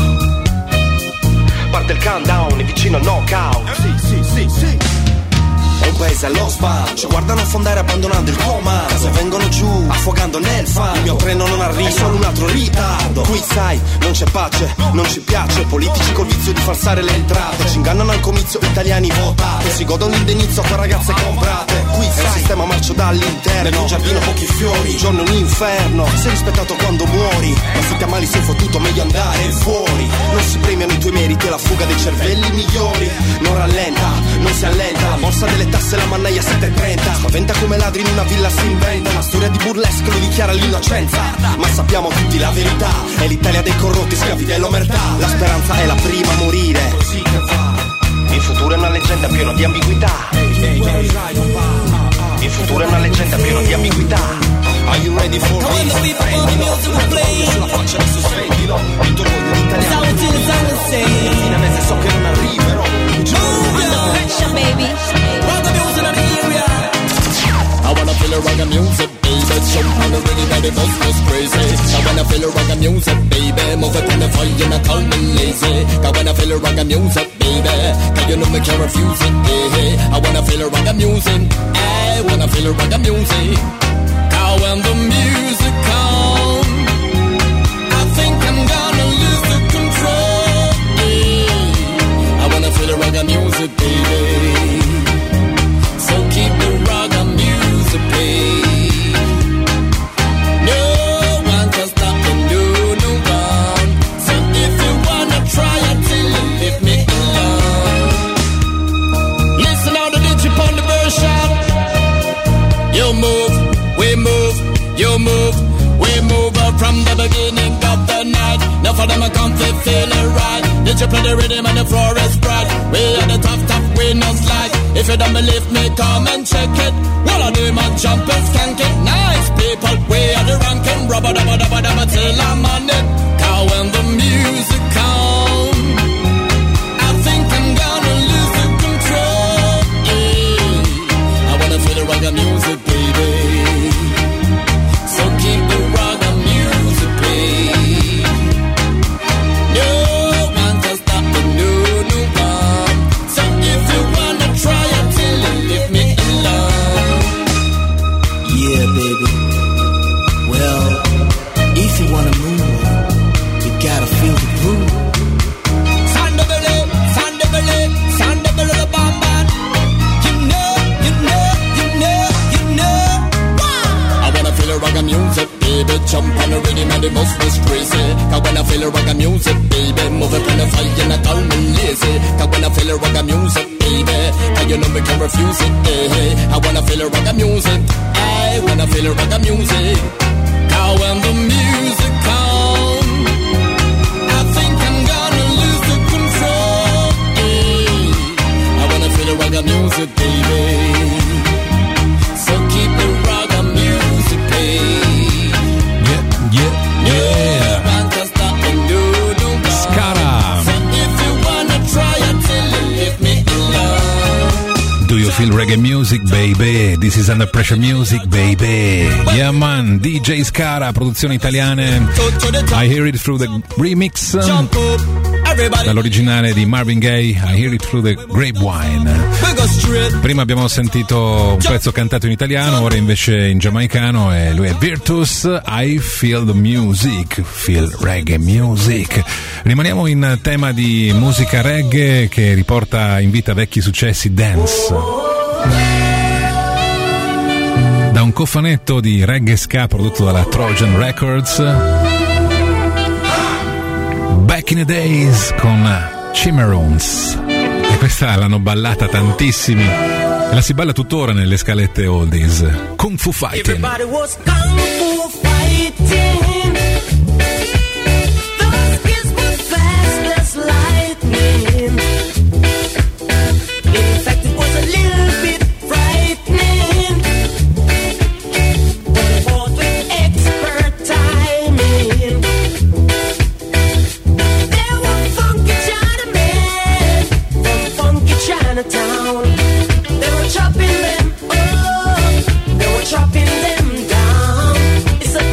parte il countdown e vicino al knockout, sì. È un paese allo spam, ci guardano affondare abbandonando il coma, case vengono giù, affogando nel fan, il mio treno non arriva, è solo un altro ritardo, qui sai, non c'è pace, non ci piace, politici col vizio di falsare le entrate, ci ingannano al comizio, italiani votate, si godono l'indennizzo a ragazze comprate, qui sai, il sistema marcio dall'interno, nel giardino pochi fiori, il giorno è un inferno, sei rispettato quando muori, ma se ti ammali sei fottuto, meglio andare fuori, non si premiano i tuoi meriti e la fuga dei cervelli migliori, non rallenta, non si allenta, la borsa delle tasse la mannaia 730, spaventa come ladri in una villa si inventa, una storia di burlesque lo dichiara l'innocenza, ma sappiamo tutti la verità, è l'Italia dei corrotti, schiavi dell'omertà, la speranza è la prima a morire, così che va, il futuro è una leggenda piena di ambiguità, il futuro è una leggenda piena di ambiguità. Are you ready for this? Prendilo, sulla faccia adesso sveglilo, il tuo orgoglio di italiano, fine mese so che non arriverò, Pressure, baby. I wanna feel the reggae music, baby. Jump on the rhythm and the buzz goes crazy. I wanna feel the reggae music, baby. Move it on the fire, you not call me lazy. I wanna feel the reggae music, baby. Cause you know me can't refuse it, yeah. I wanna feel the reggae music, I wanna feel the reggae music. Cause when the music comes, I think I'm gonna lose the control, yeah. I wanna feel the reggae music, baby. So keep the reggae music playing. No one can stop the no one. So if you wanna try until you leave me alone. Listen now to the chip on the version. You move, we move, you move, we move up from the beginning of the night. Now for them I come to feel it right. Did you play the rhythm and the floor is bright? We are the tough, we no slide. If If you don't believe me, come and check it. One of them a jump and skank it. Nice people, we are the ranking. Rubber, dubba, dubba, dubba, till I'm on it. Cause when the music comes, I think I'm gonna lose the control. Yeah. I wanna feel the reggae music, baby. So keep the reggae music, baby. No one can stop the no one. So if you wanna try until you leave me alone. Yeah, baby. Well, if you wanna move, you gotta feel the groove. Sandabele, Sandabele, Sandabele the bomb band. You know. I wanna feel the reggae music, baby. Jump on the rhythm and the most is crazy. Cause when I feel the reggae music, baby, move it on the fire and I call me lazy. Cause when I feel the reggae music, baby, cause you know me can refuse it, hey. I wanna feel the reggae music, I wanna feel the reggae music. Cause when the music comes, I think I'm gonna lose the control, hey. I wanna feel the reggae music, baby. So keep the reggae music, baby. Yeah. Scara. Do you feel reggae music, baby? This is Under Pressure Music, baby. Yeah, man. DJ Scara, produzioni italiane. I Hear It Through the Remix. Dall'originale di Marvin Gaye, I Hear It Through the Grapevine. Prima abbiamo sentito un pezzo cantato in italiano, ora invece in giamaicano, e lui è Virtus. I Feel the Music, Feel Reggae Music. Rimaniamo in tema di musica reggae che riporta in vita vecchi successi dance. Da un cofanetto di reggae ska prodotto dalla Trojan Records, Back in the Days con Chimeroons. E questa l'hanno ballata tantissimi e la si balla tuttora nelle scalette oldies. Kung Fu Fighting. Everybody was kung fu fighting. Those kids were fast as lightning. In fact, it was a little bit frightening. But they fought with expert timing. There were funky Chinamen from funky Chinatown. They were chopping them up. They were chopping them down. It's a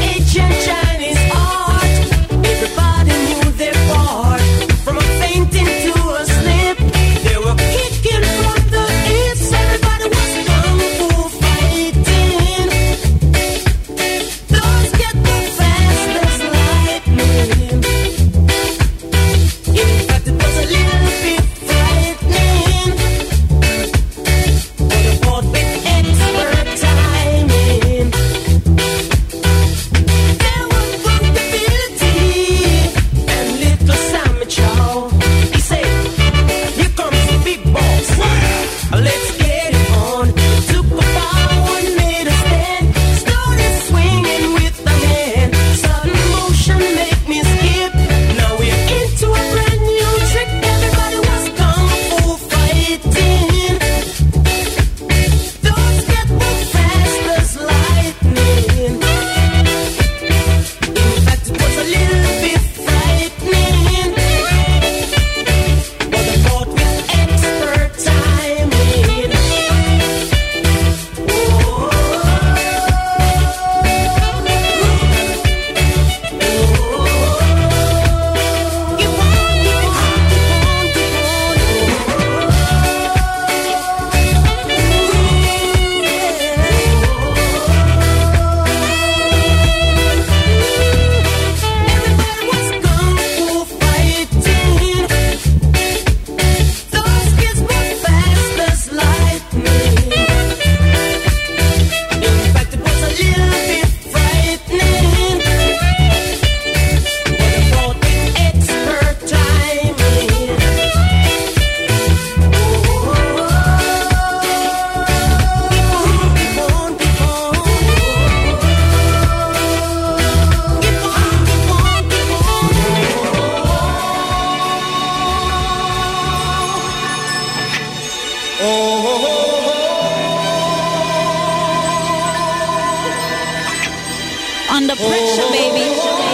under pressure, baby.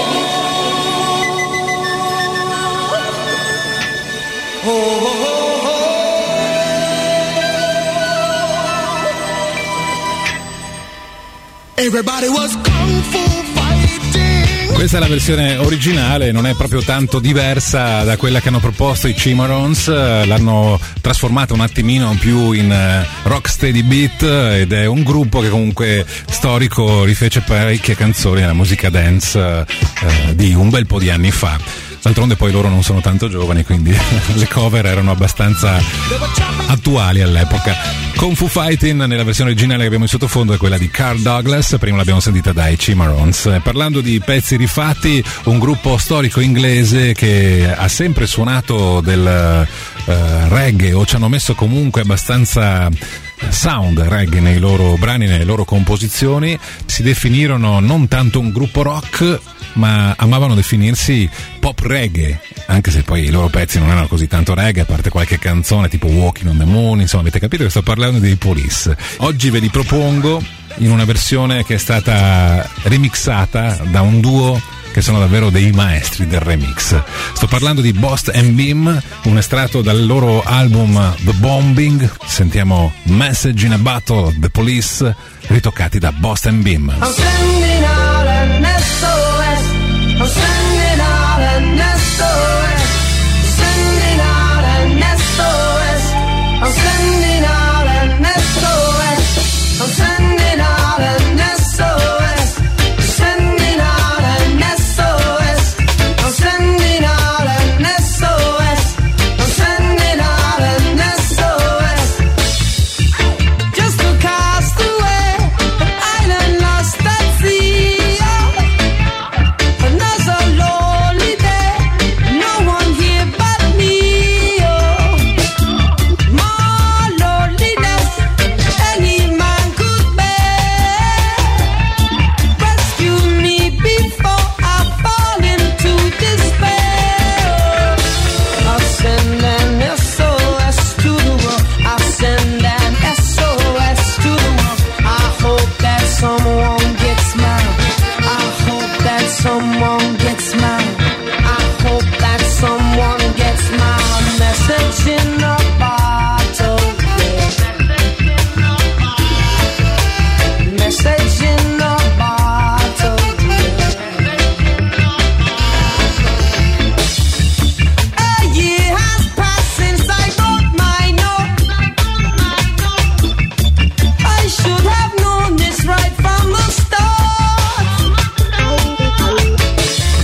Everybody was kung fu fighting. Questa è la versione originale, non è proprio tanto diversa da quella che hanno proposto i Cimarrons, l'hanno trasformata un attimino più in rocksteady beat ed è un gruppo che comunque storico rifece parecchie canzoni nella musica dance di un bel po' di anni fa. D'altronde poi loro non sono tanto giovani, quindi le cover erano abbastanza attuali all'epoca. Kung Fu Fighting nella versione originale che abbiamo in sottofondo è quella di Carl Douglas, prima l'abbiamo sentita dai Cimarrons. Parlando di pezzi rifatti, un gruppo storico inglese che ha sempre suonato del reggae, o ci hanno messo comunque abbastanza sound reggae nei loro brani, nelle loro composizioni, si definirono non tanto un gruppo rock, ma amavano definirsi pop reggae, anche se poi i loro pezzi non erano così tanto reggae, a parte qualche canzone tipo Walking on the Moon, insomma avete capito che sto parlando dei Police. Oggi ve li propongo in una versione che è stata remixata da un duo che sono davvero dei maestri del remix. Sto parlando di Bost and Beam, un estratto dal loro album The Bombing. Sentiamo Message in a Bottle, The Police, ritoccati da Bost and Beam. I'm sending out an SOS. I'm sending out an SOS. Sending out an SOS. I'm sending out an SOS. I'm sending out an SOS. Sending out an SOS. I'm sending out an SOS. I'm sending out an SOS. Just to cast away an island lost at sea. Another lonely day, no one here but me. More loneliness any man could bear. Rescue me before I fall into despair. I'll send an SOS to the world. I'll send an SOS to the world. I hope that someone gets mine. I hope that someone gets mine. I hope that someone gets my message in a bottle. Yeah. Message in a bottle. A year has passed since I wrote my note. I should have known this right from the start.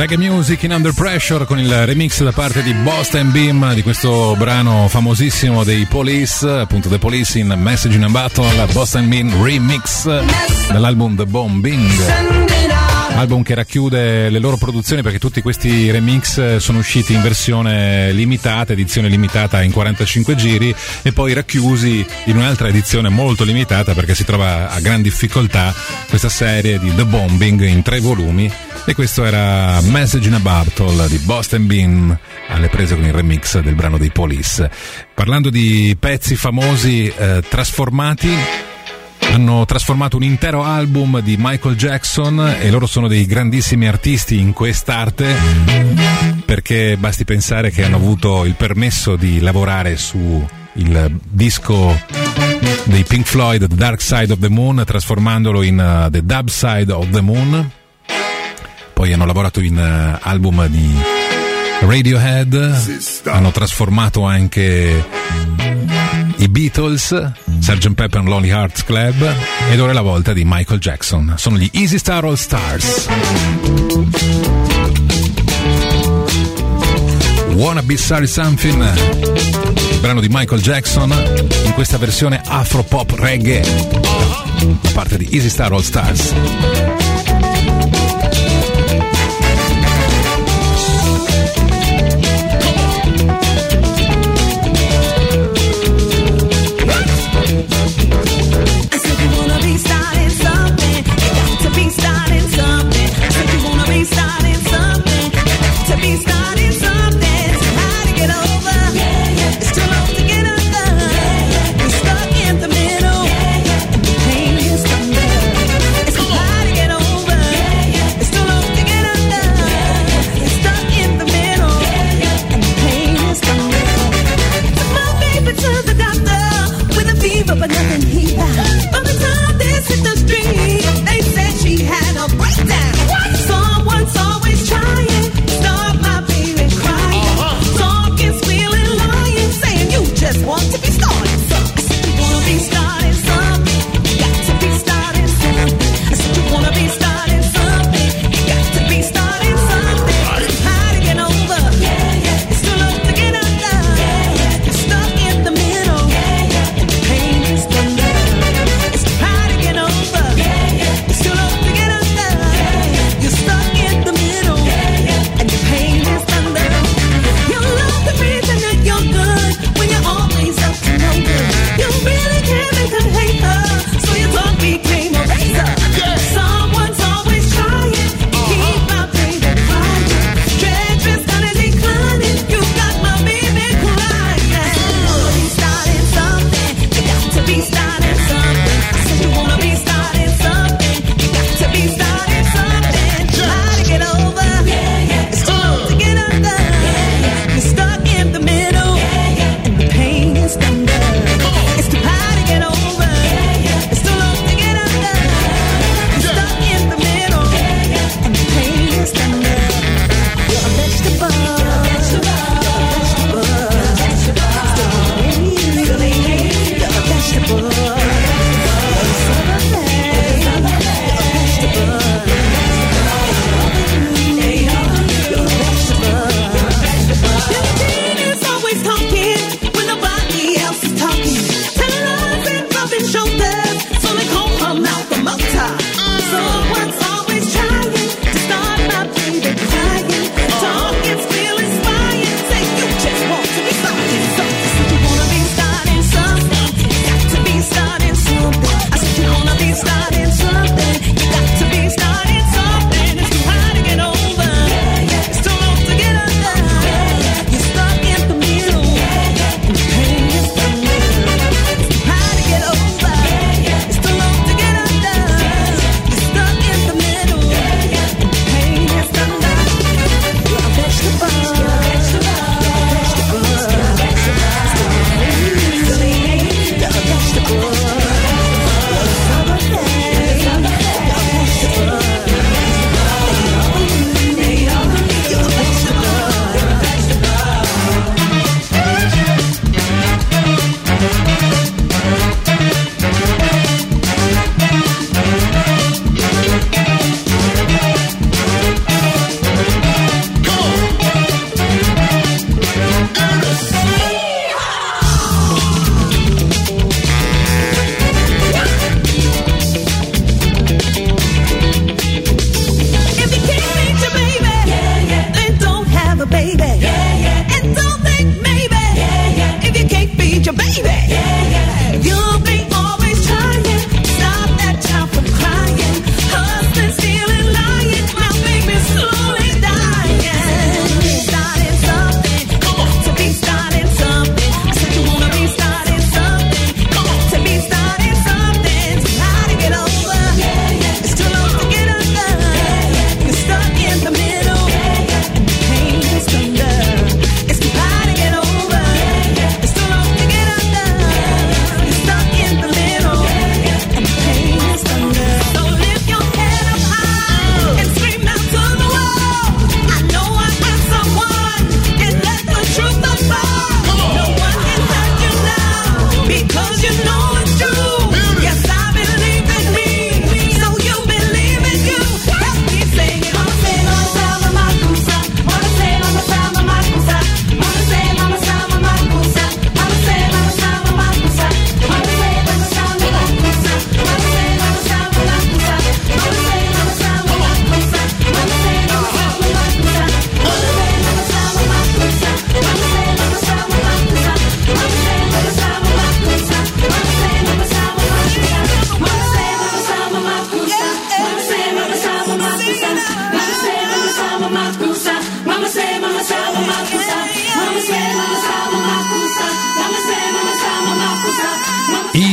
Reggae Music in Under Pressure con il remix da parte di Boston Beam di questo brano famosissimo dei Police, appunto The Police in Message in a Battle, Boston Beam remix dall'album The Bombing, album che racchiude le loro produzioni, perché tutti questi remix sono usciti in versione limitata, edizione limitata in 45 giri, e poi racchiusi in un'altra edizione molto limitata, perché si trova a gran difficoltà questa serie di The Bombing in 3 volumi. E questo era Message in a Battle di Boston Beam, alle prese con il remix del brano dei Police. Parlando di pezzi famosi trasformati, hanno trasformato un intero album di Michael Jackson, e loro sono dei grandissimi artisti in quest'arte, perché basti pensare che hanno avuto il permesso di lavorare su il disco dei Pink Floyd, The Dark Side of the Moon, trasformandolo in The Dub Side of the Moon. Poi hanno lavorato in album di Radiohead, hanno trasformato anche i Beatles, Sgt. Pepper and Lonely Hearts Club, ed ora è la volta di Michael Jackson. Sono gli Easy Star All Stars. Wanna Be Sorry Something, il brano di Michael Jackson in questa versione afro pop reggae da parte di Easy Star All Stars. Stuck in the middle, pain is coming. It's hard to get over.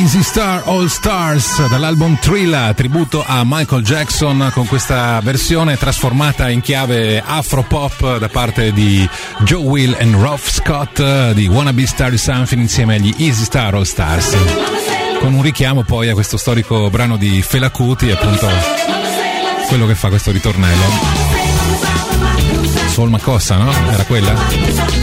Easy Star All Stars dall'album Thrilla, tributo a Michael Jackson, con questa versione trasformata in chiave afro-pop da parte di Joe Will e Ralph Scott di Wanna Be Starry Something insieme agli Easy Star All Stars, con un richiamo poi a questo storico brano di Fela Kuti, appunto quello che fa questo ritornello. Soul Makossa, no? Era quella?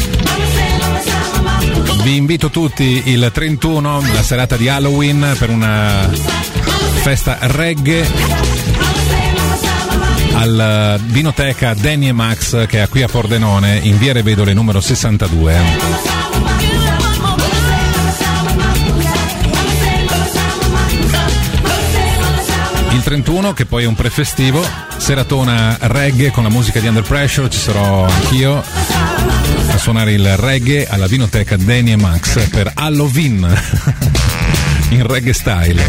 Vi invito tutti il 31, la serata di Halloween, per una festa reggae al Vinoteca Danny e Max, che è qui a Pordenone, in via Revedole numero 62. Il 31, che poi è un prefestivo, seratona reggae con la musica di Under Pressure, ci sarò anch'io a suonare il reggae alla Vinoteca Danny e Max per Halloween in reggae style.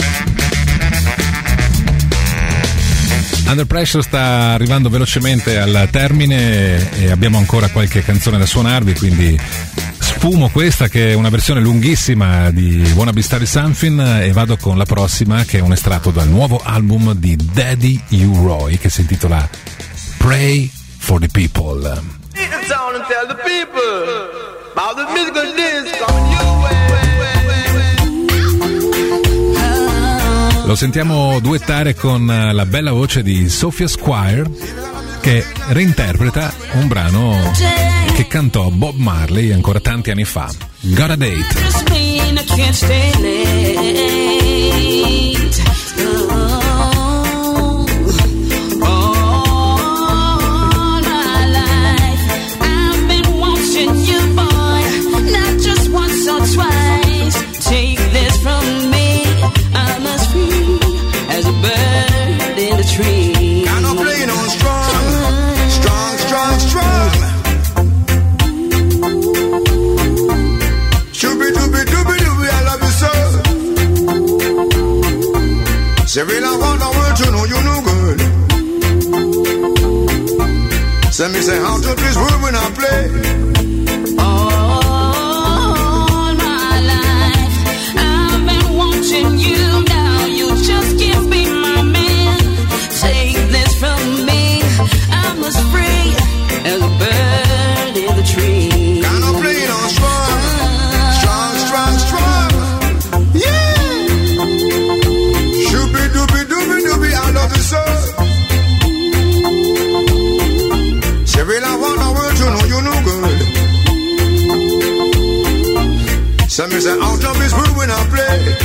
Under Pressure sta arrivando velocemente al termine e abbiamo ancora qualche canzone da suonarvi, quindi sfumo questa che è una versione lunghissima di Wanna Be Starry Something e vado con la prossima, che è un estratto dal nuovo album di Daddy U-Roy, che si intitola Pray for the People. Town and tell the people about the musical disc coming your way. Lo sentiamo duettare con la bella voce di Sophia Squire, che reinterpreta un brano che cantò Bob Marley ancora tanti anni fa, Got a Date. Take this from me, I'm as free as a bird in the tree. I don't play no strong, strong, strong, strong. Shooby dooby dooby dooby, I love you so. Say real, I want the world to know you no good. Say me say how to this world when I play. You now, you just can't be my man. Take this from me, I'm as free as a bird in the tree. Kind of playing on strong, strong, strong, strong. Yeah. Shooby dooby dooby dooby, I love you so. Say real, I want the world to know you no good. Some me say out of this world when I play.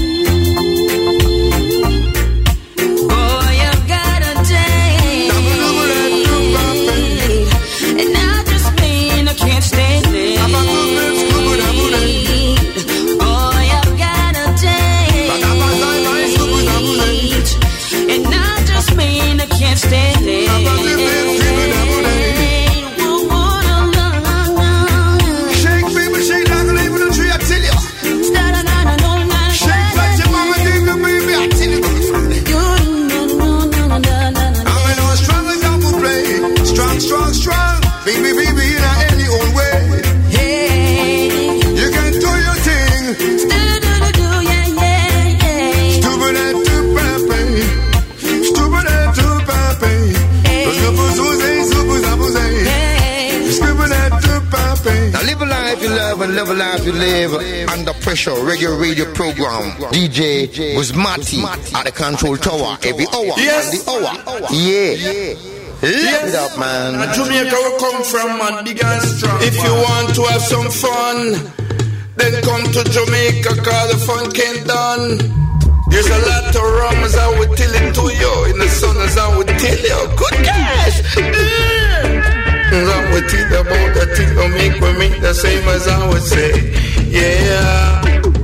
Live a life you live under pressure. Reggae radio program. DJ was Matty at the control tower every hour. Yes. The hour. Yeah. Live it up, man. Jamaica will come from, man, big and strong. If you want to have some fun, then come to Jamaica, cause the fun can't done. There's a lot of rum as I would tell it to you. In the sun as I would tell you. Good cash. I would tell you about the thing that make me the same as I would say. Yeah.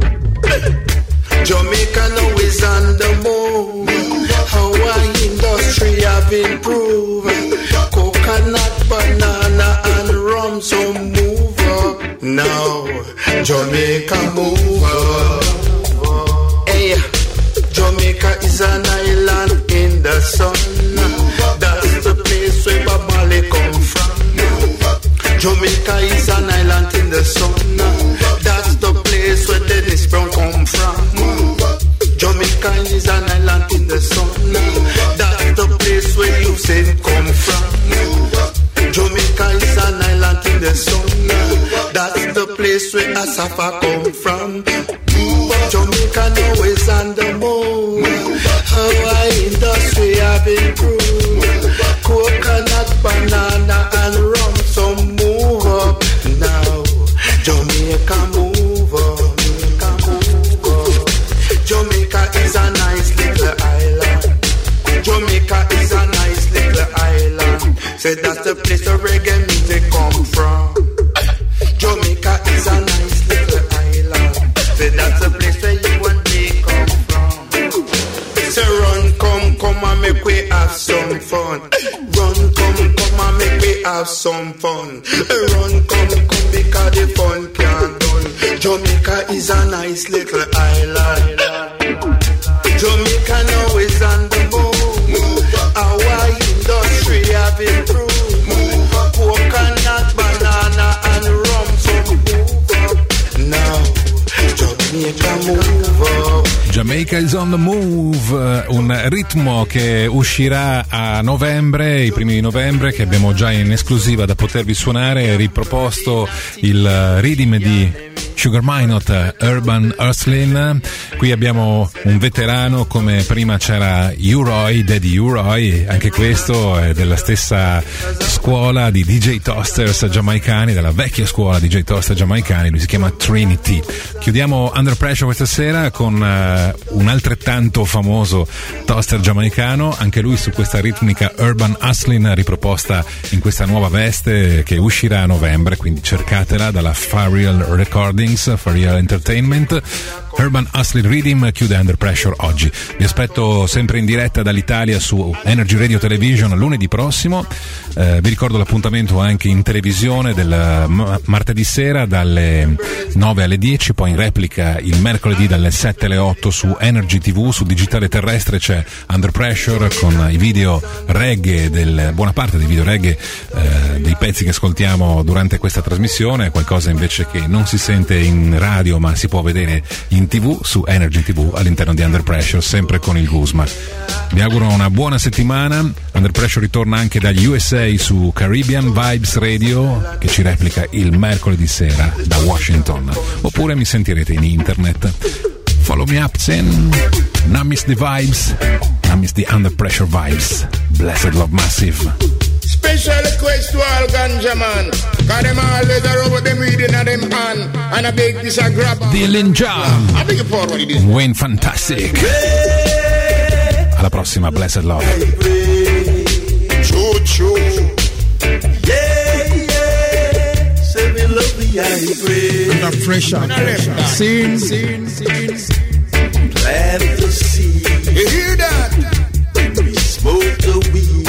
Jamaica now is on the move. Hawaii industry have improved. Coconut, banana and rum, so move up. Now Jamaica move up. Hey, Jamaica is an island in the sun. That's the place where Bob Marley come from. Jamaica is an island in the sun. That's the place where Dennis Brown come from. South I come from. Jamaica now is on the move. Our industry have improved. Coconut, banana and rum, so move up now. Jamaica move up. Jamaica is a nice little island. Jamaica is a nice little island. Say that's the place the reggae music come from. Jamaica is a nice little island. Say that's the place where you and me come from. Say run, come and make we have some fun. Run, come and make we have some fun. Run, come because the fun can't done. Jamaica is a nice little island. Jamaica now is on the move. Our industry have improved. Coconut, banana and rum, so move up now. Jamaica move up. Jamaica is on the move, un ritmo che uscirà a novembre, i primi di novembre, che abbiamo già in esclusiva da potervi suonare, riproposto il rhythm di Sugar Minott, Urban Hustlin'. Qui abbiamo un veterano, come prima c'era U-Roy, Daddy U-Roy, anche questo è della stessa scuola di DJ Toasters giamaicani, della vecchia scuola DJ Toaster giamaicani, lui si chiama Trinity. Chiudiamo Under Pressure questa sera con un altrettanto famoso toaster giamaicano, anche lui su questa ritmica Urban Hustlin' riproposta in questa nuova veste che uscirà a novembre, quindi cercatela dalla Farial Recordings, Farial Entertainment. Urban Hustlin' Rhythm chiude Under Pressure oggi. Vi aspetto sempre in diretta dall'Italia su Energy Radio Television lunedì prossimo. Vi ricordo l'appuntamento anche in televisione del martedì sera dalle 9 alle 10, poi in replica il mercoledì dalle 7 alle 8 su Energy TV. Su digitale terrestre c'è Under Pressure con i video reggae, buona parte dei video reggae dei pezzi che ascoltiamo durante questa trasmissione, qualcosa invece che non si sente in radio ma si può vedere in TV su Energy TV all'interno di Under Pressure, sempre con il Guzma. Vi auguro una buona settimana. Under Pressure ritorna anche dagli USA su Caribbean Vibes Radio, che ci replica il mercoledì sera da Washington, oppure mi sentirete in internet. Follow me up, Zen. Now miss the vibes, now miss the Under Pressure vibes. Blessed Love Massive. Special request to all ganja man, cause them always are over them reading of them hand, and a big piece of grab. Dylan Jam. I beg your pardon, what it is. Wayne Fantastic. Alla prossima, Blessed Love. Choo choo. Yeah, yeah. Say me love the I pray. Under pressure. Sing. Glad to see. You hear that? We smoke the weed.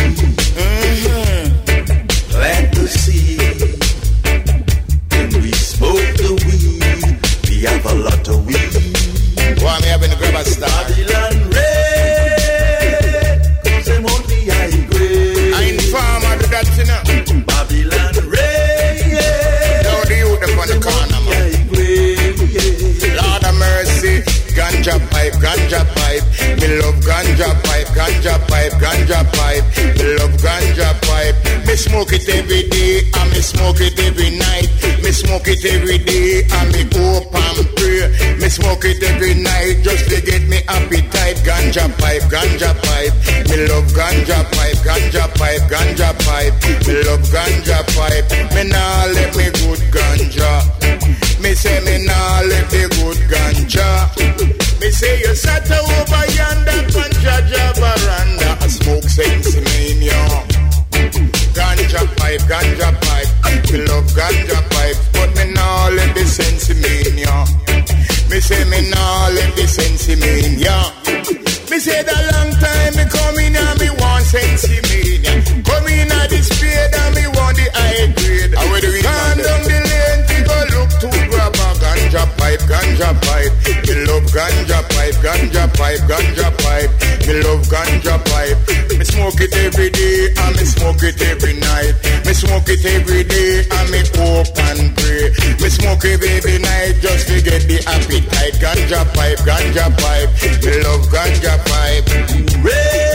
Glad to see. When we smoke the weed, we have a lot of weed. Why me having to grab a star? Babylon red, cause them on the high grade. I inform her to that, you know. Babylon red, yeah. Now the youth up on the corner, man. Lord of mercy, ganja pipe, ganja pipe. Me love ganja pipe, ganja pipe, ganja pipe. Me love ganja pipe. Me smoke it every day and me smoke it every night. Me smoke it every day and me hope and pray. Me smoke it every night just to get me appetite. Ganja pipe, ganja pipe. Me love ganja pipe, ganja pipe, ganja pipe. Me love ganja pipe. Me nah let me good ganja. Me say me nah let the good ganja. Me say you sat over yonder ganja veranda. I smoke sense mania. Ganja pipe, ganja pipe. Me love ganja pipe, but me nah let the sense mania. Me say me nah let the sense mania. Me say that long time me come in and me want sense mania. Come in at the spade and me want the high grade. Gone down the lane to go look to grab a ganja pipe, ganja pipe. Me love ganja pipe, ganja pipe, ganja pipe. Me love ganja pipe. Me smoke it every day and me smoke it every night. Me smoke it every day and me hope and pray. Me smoke it every night just to get the appetite. Ganja pipe, ganja pipe. Me love ganja pipe.